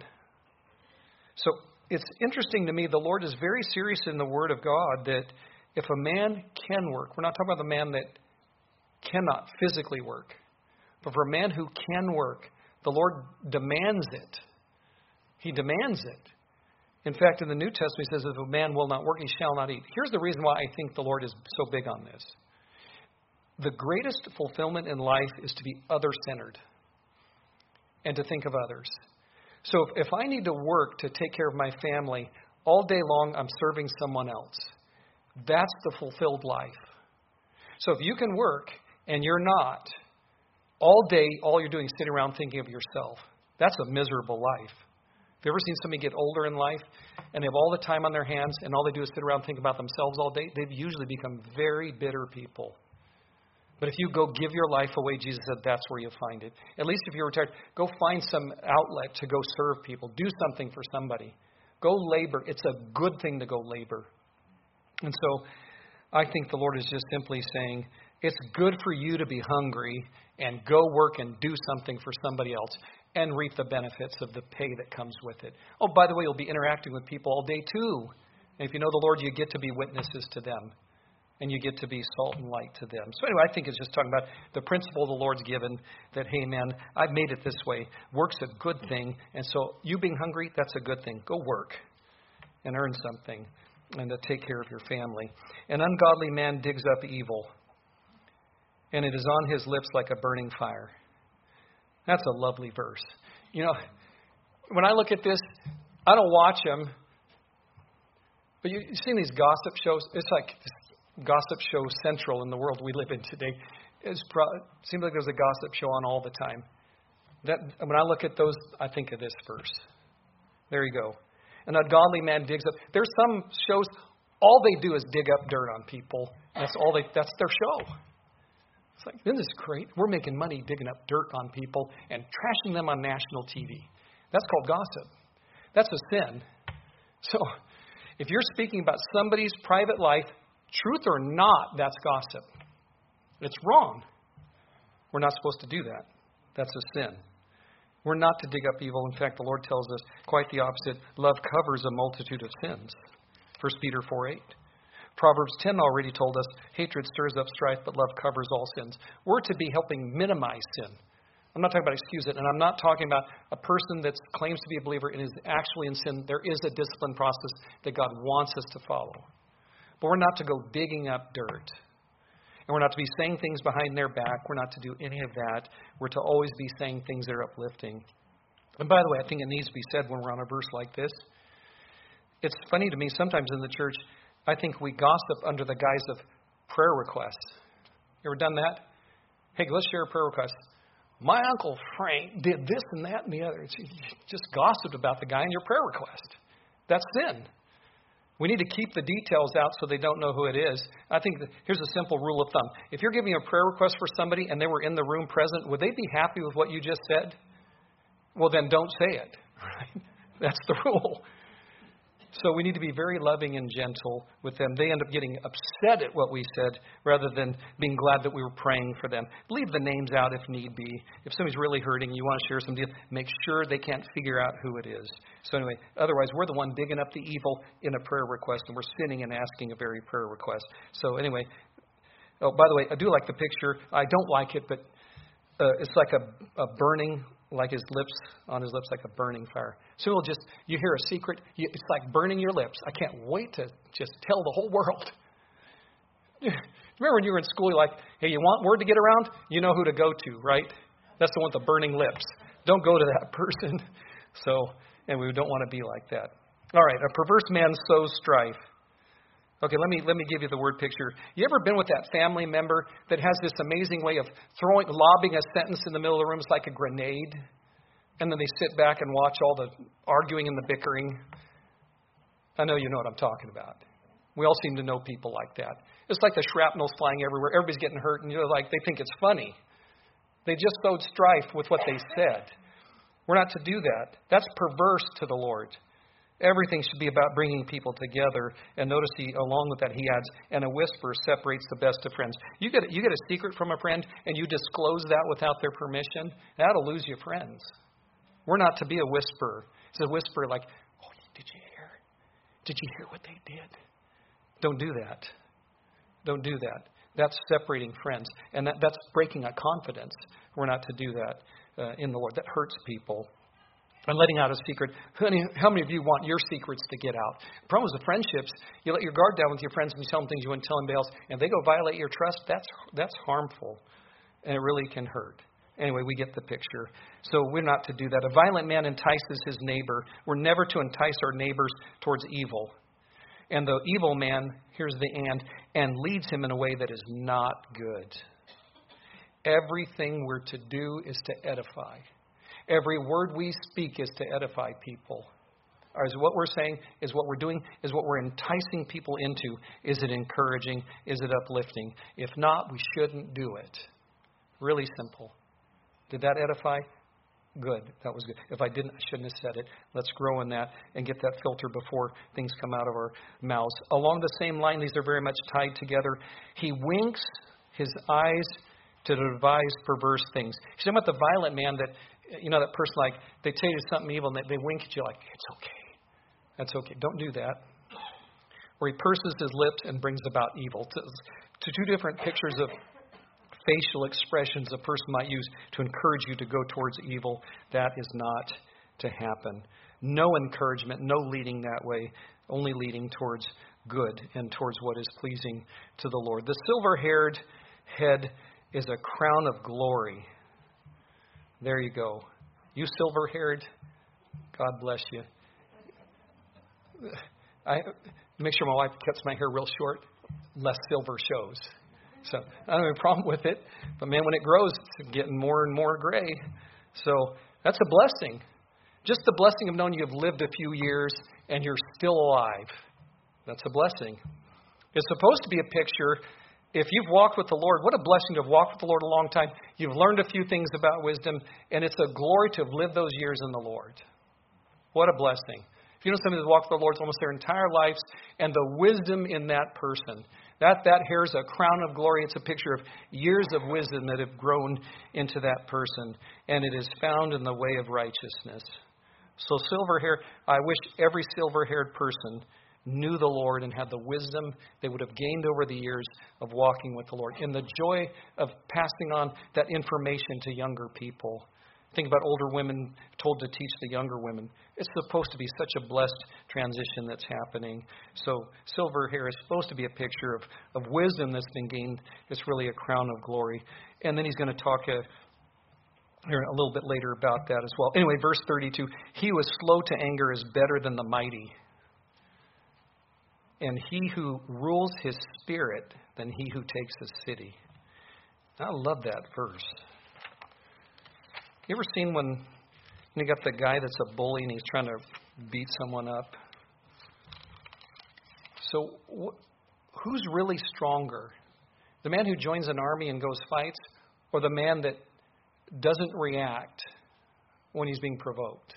So it's interesting to me, the Lord is very serious in the Word of God that if a man can work, we're not talking about the man that cannot physically work, but for a man who can work, the Lord demands it. He demands it. In fact, in the New Testament, he says, if a man will not work, he shall not eat. Here's the reason why I think the Lord is so big on this. The greatest fulfillment in life is to be other-centered and to think of others. So if, if I need to work to take care of my family, all day long I'm serving someone else. That's the fulfilled life. So if you can work and you're not, all day all you're doing is sitting around thinking of yourself. That's a miserable life. Have you ever seen somebody get older in life and they have all the time on their hands and all they do is sit around and think about themselves all day? They've usually become very bitter people. But if you go give your life away, Jesus said that's where you'll find it. At least if you're retired, go find some outlet to go serve people. Do something for somebody. Go labor. It's a good thing to go labor. And so I think the Lord is just simply saying, it's good for you to be hungry and go work and do something for somebody else and reap the benefits of the pay that comes with it. Oh, by the way, you'll be interacting with people all day too. And if you know the Lord, you get to be witnesses to them. And you get to be salt and light to them. So anyway, I think it's just talking about the principle the Lord's given that, hey, man, I've made it this way. Work's a good thing. And so you being hungry, that's a good thing. Go work and earn something and to take care of your family. An ungodly man digs up evil, and it is on his lips like a burning fire. That's a lovely verse. You know, when I look at this, I don't watch them. But you, you've seen these gossip shows. It's like gossip show central in the world we live in today. It pro- seems like there's a gossip show on all the time. That when I look at those, I think of this verse. There you go. An ungodly man digs up. There's some shows, all they do is dig up dirt on people. That's all they. That's their show. It's like, isn't this great? We're making money digging up dirt on people and trashing them on national T V. That's called gossip. That's a sin. So if you're speaking about somebody's private life, truth or not, that's gossip. It's wrong. We're not supposed to do that. That's a sin. We're not to dig up evil. In fact, the Lord tells us quite the opposite. Love covers a multitude of sins. First Peter four eight. Proverbs ten already told us, hatred stirs up strife, but love covers all sins. We're to be helping minimize sin. I'm not talking about excuse it, and I'm not talking about a person that claims to be a believer and is actually in sin. There is a discipline process that God wants us to follow. But we're not to go digging up dirt. And we're not to be saying things behind their back. We're not to do any of that. We're to always be saying things that are uplifting. And by the way, I think it needs to be said when we're on a verse like this. It's funny to me, sometimes in the church, I think we gossip under the guise of prayer requests. You ever done that? Hey, let's share a prayer request. My Uncle Frank did this and that and the other. It's just gossiped about the guy in your prayer request. That's sin. We need to keep the details out so they don't know who it is. I think that here's a simple rule of thumb. If you're giving a prayer request for somebody and they were in the room present, would they be happy with what you just said? Well, then don't say it. Right? That's the rule. So we need to be very loving and gentle with them. They end up getting upset at what we said rather than being glad that we were praying for them. Leave the names out if need be. If somebody's really hurting, you want to share some deal, make sure they can't figure out who it is. So anyway, otherwise we're the one digging up the evil in a prayer request, and we're sinning and asking a very prayer request. So anyway, oh, by the way, I do like the picture. I don't like it, but uh, it's like a, a burning like his lips, on his lips, like a burning fire. So it'll just, you hear a secret, you, it's like burning your lips. I can't wait to just tell the whole world. Remember when you were in school, you're like, hey, you want word to get around? You know who to go to, right? That's the one with the burning lips. Don't go to that person. So, and we don't want to be like that. All right, a perverse man sows strife. Okay, let me let me give you the word picture. You ever been with that family member that has this amazing way of throwing, lobbing a sentence in the middle of the room? It's like a grenade. And then they sit back and watch all the arguing and the bickering. I know you know what I'm talking about. We all seem to know people like that. It's like the shrapnel's flying everywhere. Everybody's getting hurt, and you're like, they think it's funny. They just sowed strife with what they said. We're not to do that. That's perverse to the Lord. Everything should be about bringing people together. And notice, he, along with that, he adds, and a whisper separates the best of friends. You get, you get a secret from a friend, and you disclose that without their permission, that'll lose your friends. We're not to be a whisperer. It's a whisper like, oh, did you hear? Did you hear what they did? Don't do that. Don't do that. That's separating friends. And that, that's breaking a confidence. We're not to do that uh, in the Lord. That hurts people. And letting out a secret. Honey, how many of you want your secrets to get out? The problem with the friendships, you let your guard down with your friends and you tell them things you wouldn't tell anybody else, and they go violate your trust, that's that's harmful. And it really can hurt. Anyway, we get the picture. So we're not to do that. A violent man entices his neighbor. We're never to entice our neighbors towards evil. And the evil man, here's the and, and leads him in a way that is not good. Everything we're to do is to edify. Every word we speak is to edify people. Or is what we're saying, is what we're doing, is what we're enticing people into. Is it encouraging? Is it uplifting? If not, we shouldn't do it. Really simple. Did that edify? Good. That was good. If I didn't, I shouldn't have said it. Let's grow in that and get that filter before things come out of our mouths. Along the same line, these are very much tied together. He winks his eyes to devise perverse things. You see, about the violent man that, you know, that person, like, they tell you something evil and they, they wink at you like, it's okay. That's okay. Don't do that. Or he purses his lips and brings about evil. To, to two different pictures of facial expressions a person might use to encourage you to go towards evil. That is not to happen. No encouragement, no leading that way, only leading towards good and towards what is pleasing to the Lord. The silver-haired head is a crown of glory. There you go. You silver-haired, God bless you. I make sure my wife cuts my hair real short, less silver shows. So I don't have a problem with it. But man, when it grows, it's getting more and more gray. So that's a blessing. Just the blessing of knowing you've lived a few years and you're still alive. That's a blessing. It's supposed to be a picture If you've walked with the Lord, what a blessing to have walked with the Lord a long time. You've learned a few things about wisdom, and it's a glory to have lived those years in the Lord. What a blessing. If you know somebody that's walked with the Lord almost their entire lives, and the wisdom in that person, that, that hair is a crown of glory. It's a picture of years of wisdom that have grown into that person, and it is found in the way of righteousness. So silver hair, I wish every silver-haired person knew the Lord and had the wisdom they would have gained over the years of walking with the Lord, and the joy of passing on that information to younger people. Think about older women told to teach the younger women. It's supposed to be such a blessed transition that's happening. So silver hair is supposed to be a picture of, of wisdom that's been gained. It's really a crown of glory. And then he's going to talk a, here a little bit later about that as well. Anyway, verse thirty-two, he who is slow to anger is better than the mighty, and he who rules his spirit than he who takes a city. I love that verse. You ever seen when you got the guy that's a bully and he's trying to beat someone up? So wh- who's really stronger? The man who joins an army and goes fights, or the man that doesn't react when he's being provoked?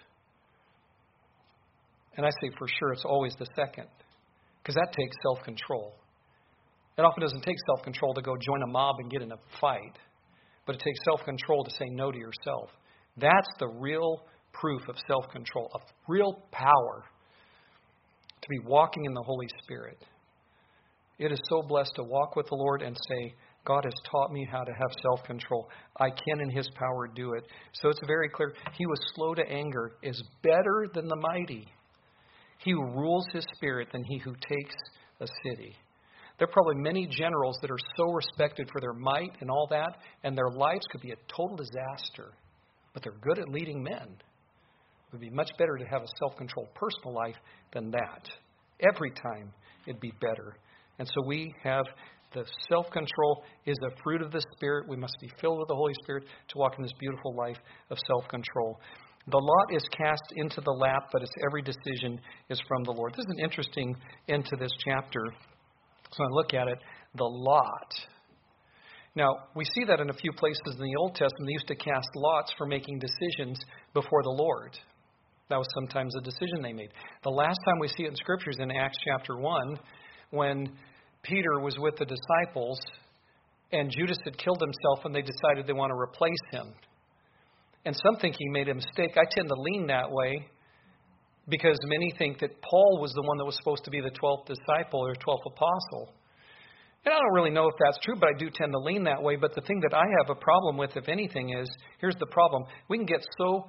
And I say for sure it's always the second, because that takes self-control. It often doesn't take self-control to go join a mob and get in a fight, but it takes self-control to say no to yourself. That's the real proof of self-control, of real power, to be walking in the Holy Spirit. It is so blessed to walk with the Lord and say, God has taught me how to have self-control. I can in His power do it. So it's very clear. He who is slow to anger is better than the mighty. He who rules his spirit than he who takes a city. There are probably many generals that are so respected for their might and all that, and their lives could be a total disaster. But they're good at leading men. It would be much better to have a self-controlled personal life than that. Every time it'd be better. And so we have the self-control is a fruit of the Spirit. We must be filled with the Holy Spirit to walk in this beautiful life of self-control. The lot is cast into the lap, but its every decision is from the Lord. This is an interesting end to this chapter. So I look at it, the lot. Now, we see that in a few places in the Old Testament. They used to cast lots for making decisions before the Lord. That was sometimes a decision they made. The last time we see it in Scripture is in Acts chapter one, when Peter was with the disciples and Judas had killed himself and they decided they want to replace him. And some think he made a mistake. I tend to lean that way because many think that Paul was the one that was supposed to be the twelfth disciple or twelfth apostle. And I don't really know if that's true, but I do tend to lean that way. But the thing that I have a problem with, if anything, is, here's the problem. We can get so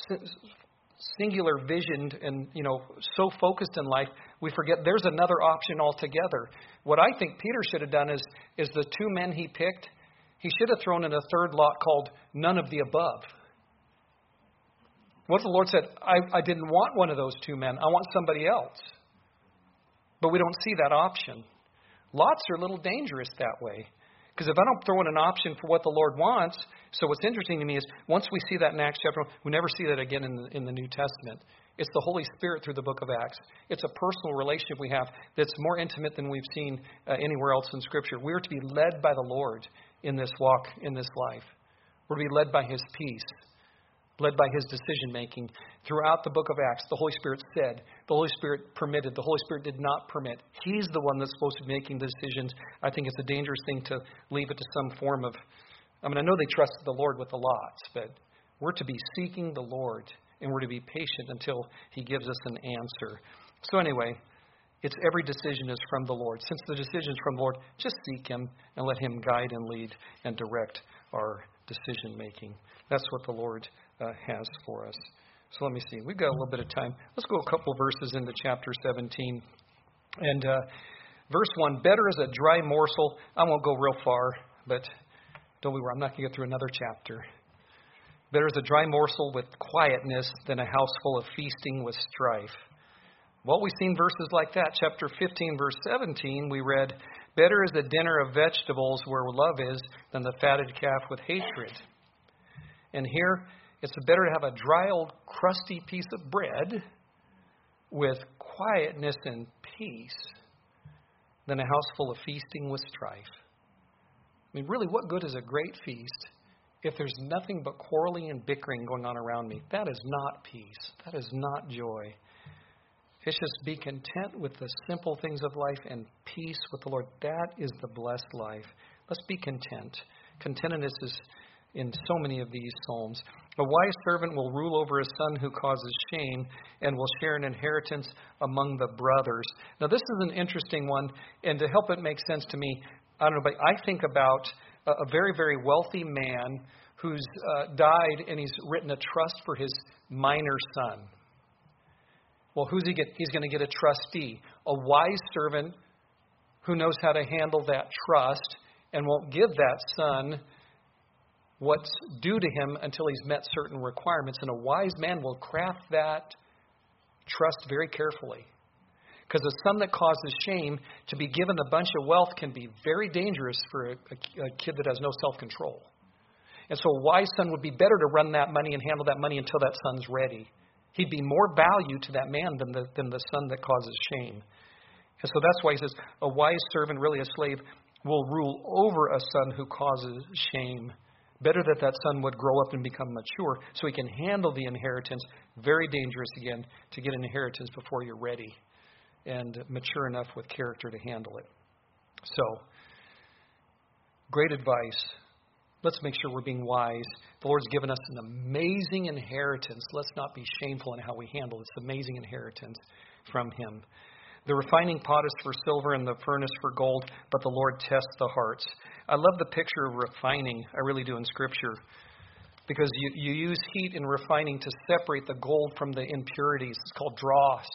singular visioned and, you know, so focused in life, we forget there's another option altogether. What I think Peter should have done is, is the two men he picked, he should have thrown in a third lot called none of the above. What if the Lord said, I, I didn't want one of those two men, I want somebody else? But we don't see that option. Lots are a little dangerous that way. Because if I don't throw in an option for what the Lord wants, so what's interesting to me is once we see that in Acts chapter one, we never see that again in the, in the New Testament. It's the Holy Spirit through the book of Acts. It's a personal relationship we have that's more intimate than we've seen uh, anywhere else in Scripture. We are to be led by the Lord in this walk, in this life. We're to be led by His peace, led by His decision-making. Throughout the book of Acts, the Holy Spirit said, the Holy Spirit permitted, the Holy Spirit did not permit. He's the one that's supposed to be making the decisions. I think it's a dangerous thing to leave it to some form of, I mean, I know they trusted the Lord with the lots, but we're to be seeking the Lord, and we're to be patient until He gives us an answer. So anyway, it's every decision is from the Lord. Since the decision is from the Lord, just seek Him and let Him guide and lead and direct our decision-making. That's what the Lord uh, has for us. So let me see. We've got a little bit of time. Let's go a couple verses into chapter seventeen. And uh, verse one, better is a dry morsel. I won't go real far, but don't be worried. I'm not going to get through another chapter. Better is a dry morsel with quietness than a house full of feasting with strife. Well, we've seen verses like that. Chapter fifteen, verse seventeen, we read, better is a dinner of vegetables where love is than the fatted calf with hatred. And here, it's better to have a dry old crusty piece of bread with quietness and peace than a house full of feasting with strife. I mean, really, what good is a great feast if there's nothing but quarreling and bickering going on around me? That is not peace. That is not joy. It's just be content with the simple things of life and peace with the Lord. That is the blessed life. Let's be content. Contentedness is in so many of these psalms. A wise servant will rule over a son who causes shame and will share an inheritance among the brothers. Now, this is an interesting one, and to help it make sense to me, I don't know, but I think about a, a very, very wealthy man who's uh, died, and he's written a trust for his minor son. Well, who's he get? He's going to get a trustee, a wise servant who knows how to handle that trust and won't give that son what's due to him until he's met certain requirements. And a wise man will craft that trust very carefully. Because a son that causes shame, to be given a bunch of wealth can be very dangerous for a, a, a kid that has no self-control. And so a wise son would be better to run that money and handle that money until that son's ready. He'd be more value to that man than the, than the son that causes shame. And so that's why he says, a wise servant, really a slave, will rule over a son who causes shame. Better that that son would grow up and become mature so he can handle the inheritance. Very dangerous, again, to get an inheritance before you're ready and mature enough with character to handle it. So, great advice. Let's make sure we're being wise. The Lord's given us an amazing inheritance. Let's not be shameful in how we handle this amazing inheritance from Him. The refining pot is for silver and the furnace for gold, but the Lord tests the hearts. I love the picture of refining. I really do in Scripture. Because you, you use heat in refining to separate the gold from the impurities. It's called dross.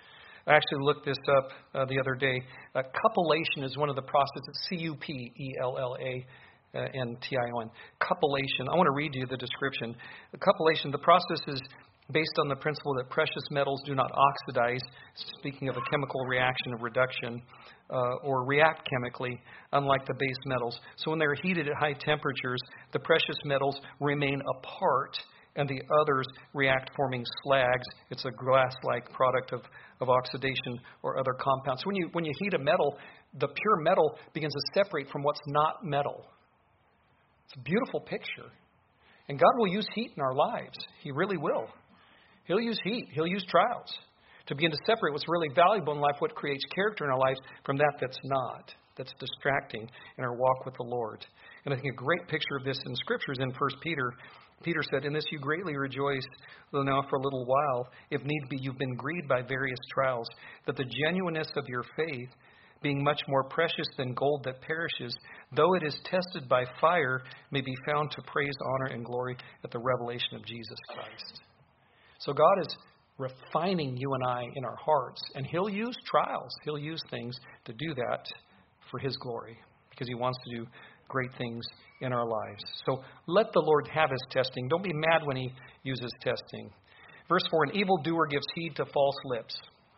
I actually looked this up uh, the other day. Uh, cupellation is one of the processes. C U P E L L A. Uh, and T I O N. Cupellation. I want to read you the description. The cupellation, the process is based on the principle that precious metals do not oxidize, speaking of a chemical reaction of reduction, uh, or react chemically, unlike the base metals. So when they're heated at high temperatures, the precious metals remain apart and the others react, forming slags. It's a glass-like product of, of oxidation or other compounds. So when you, when you heat a metal, the pure metal begins to separate from what's not metal. It's a beautiful picture. And God will use heat in our lives. He really will. He'll use heat. He'll use trials to begin to separate what's really valuable in life, what creates character in our lives, from that that's not, that's distracting in our walk with the Lord. And I think a great picture of this in Scripture is in First Peter. Peter said, "In this you greatly rejoice, though now for a little while, if need be, you've been grieved by various trials, that the genuineness of your faith, being much more precious than gold that perishes, though it is tested by fire, may be found to praise, honor, and glory at the revelation of Jesus Christ." So God is refining you and I in our hearts, and He'll use trials. He'll use things to do that for His glory, because He wants to do great things in our lives. So let the Lord have His testing. Don't be mad when He uses testing. Verse four, an evildoer gives heed to false lips.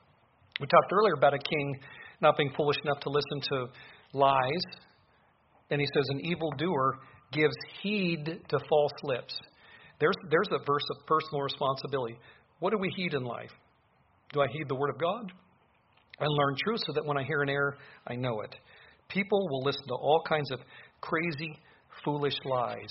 We talked earlier about a king not being foolish enough to listen to lies. And he says an evildoer gives heed to false lips. There's, there's a verse of personal responsibility. What do we heed in life? Do I heed the Word of God? And learn truth so that when I hear an error, I know it. People will listen to all kinds of crazy, foolish lies.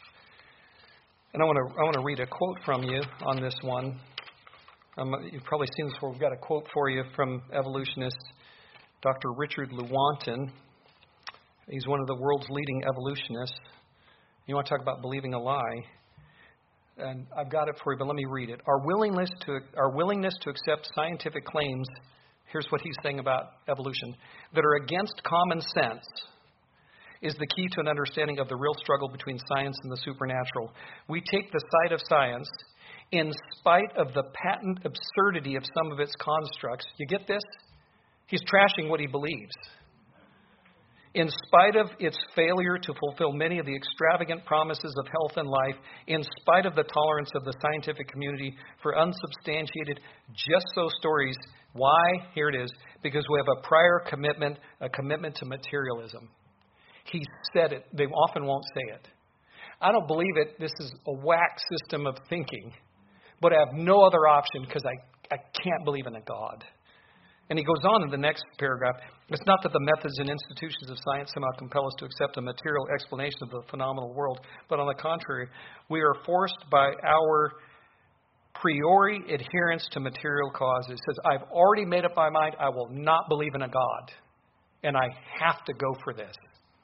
And I want to I want to read a quote from you on this one. Um, you've probably seen this before. We've got a quote for you from evolutionist Doctor Richard Lewontin. He's one of the world's leading evolutionists. You want to talk about believing a lie? And I've got it for you, but let me read it. Our willingness to our willingness to accept scientific claims, here's what he's saying about evolution, that are against common sense, is the key to an understanding of the real struggle between science and the supernatural. We take the side of science in spite of the patent absurdity of some of its constructs. You get this? He's trashing what he believes. In spite of its failure to fulfill many of the extravagant promises of health and life, in spite of the tolerance of the scientific community for unsubstantiated just-so stories. Why? Here it is. Because we have a prior commitment, a commitment to materialism. He said it. They often won't say it. I don't believe it. This is a whack system of thinking. But I have no other option because I, I can't believe in a God. And he goes on in the next paragraph. It's not that the methods and institutions of science somehow compel us to accept a material explanation of the phenomenal world, but on the contrary, we are forced by our priori adherence to material causes. It says, I've already made up my mind, I will not believe in a God, and I have to go for this.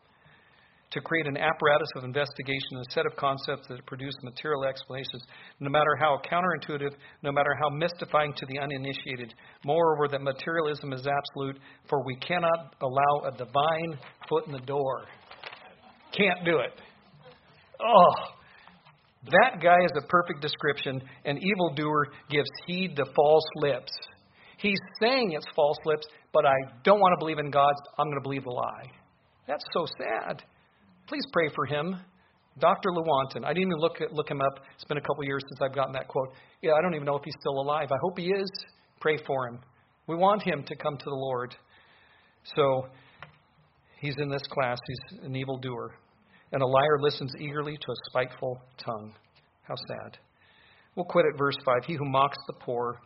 To create an apparatus of investigation, a set of concepts that produce material explanations, no matter how counterintuitive, no matter how mystifying to the uninitiated. Moreover, that materialism is absolute, for we cannot allow a divine foot in the door. Can't do it. Oh, that guy is a perfect description. An evildoer gives heed to false lips. He's saying it's false lips, but I don't want to believe in God. I'm going to believe the lie. That's so sad. Please pray for him. Doctor Lewontin. I didn't even look at, look him up. It's been a couple years since I've gotten that quote. Yeah, I don't even know if he's still alive. I hope he is. Pray for him. We want him to come to the Lord. So he's in this class. He's an evildoer. And a liar listens eagerly to a spiteful tongue. How sad. We'll quit at verse five. He who mocks the poor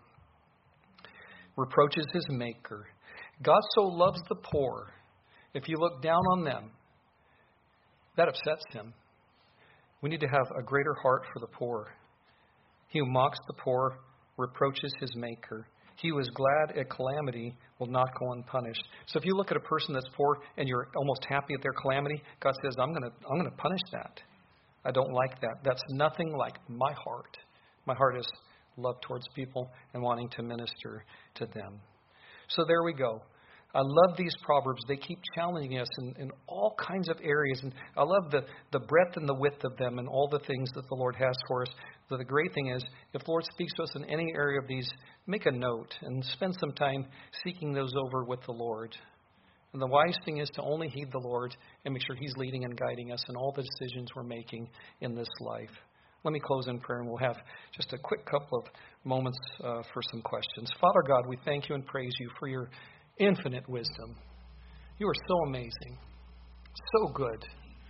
reproaches his maker. God so loves the poor. If you look down on them, that upsets him. We need to have a greater heart for the poor. He who mocks the poor reproaches his maker. He who is glad at calamity will not go unpunished. So if you look at a person that's poor and you're almost happy at their calamity, God says, I'm going to I'm going to punish that. I don't like that. That's nothing like my heart. My heart is love towards people and wanting to minister to them. So there we go. I love these Proverbs. They keep challenging us in, in all kinds of areas. And I love the, the breadth and the width of them and all the things that the Lord has for us. But the great thing is, if the Lord speaks to us in any area of these, make a note and spend some time seeking those over with the Lord. And the wise thing is to only heed the Lord and make sure He's leading and guiding us in all the decisions we're making in this life. Let me close in prayer, and we'll have just a quick couple of moments uh, for some questions. Father God, we thank you and praise you for your infinite wisdom. You are so amazing, so good.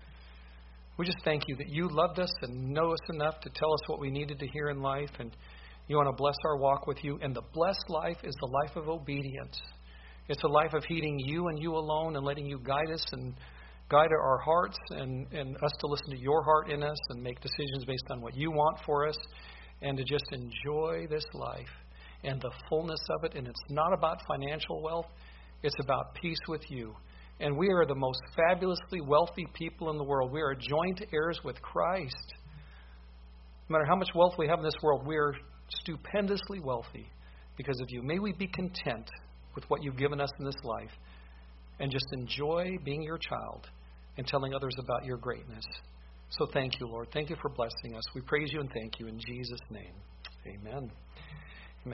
We just thank you that you loved us and know us enough to tell us what we needed to hear in life, and you want to bless our walk with you. And the blessed life is the life of obedience. It's a life of heeding you and you alone and letting you guide us and guide our hearts and, and us to listen to your heart in us and make decisions based on what you want for us and to just enjoy this life and the fullness of it. And it's not about financial wealth. It's about peace with you. And we are the most fabulously wealthy people in the world. We are joint heirs with Christ. No matter how much wealth we have in this world, we are stupendously wealthy because of you. May we be content with what you've given us in this life and just enjoy being your child and telling others about your greatness. So thank you, Lord. Thank you for blessing us. We praise you and thank you in Jesus' name. Amen.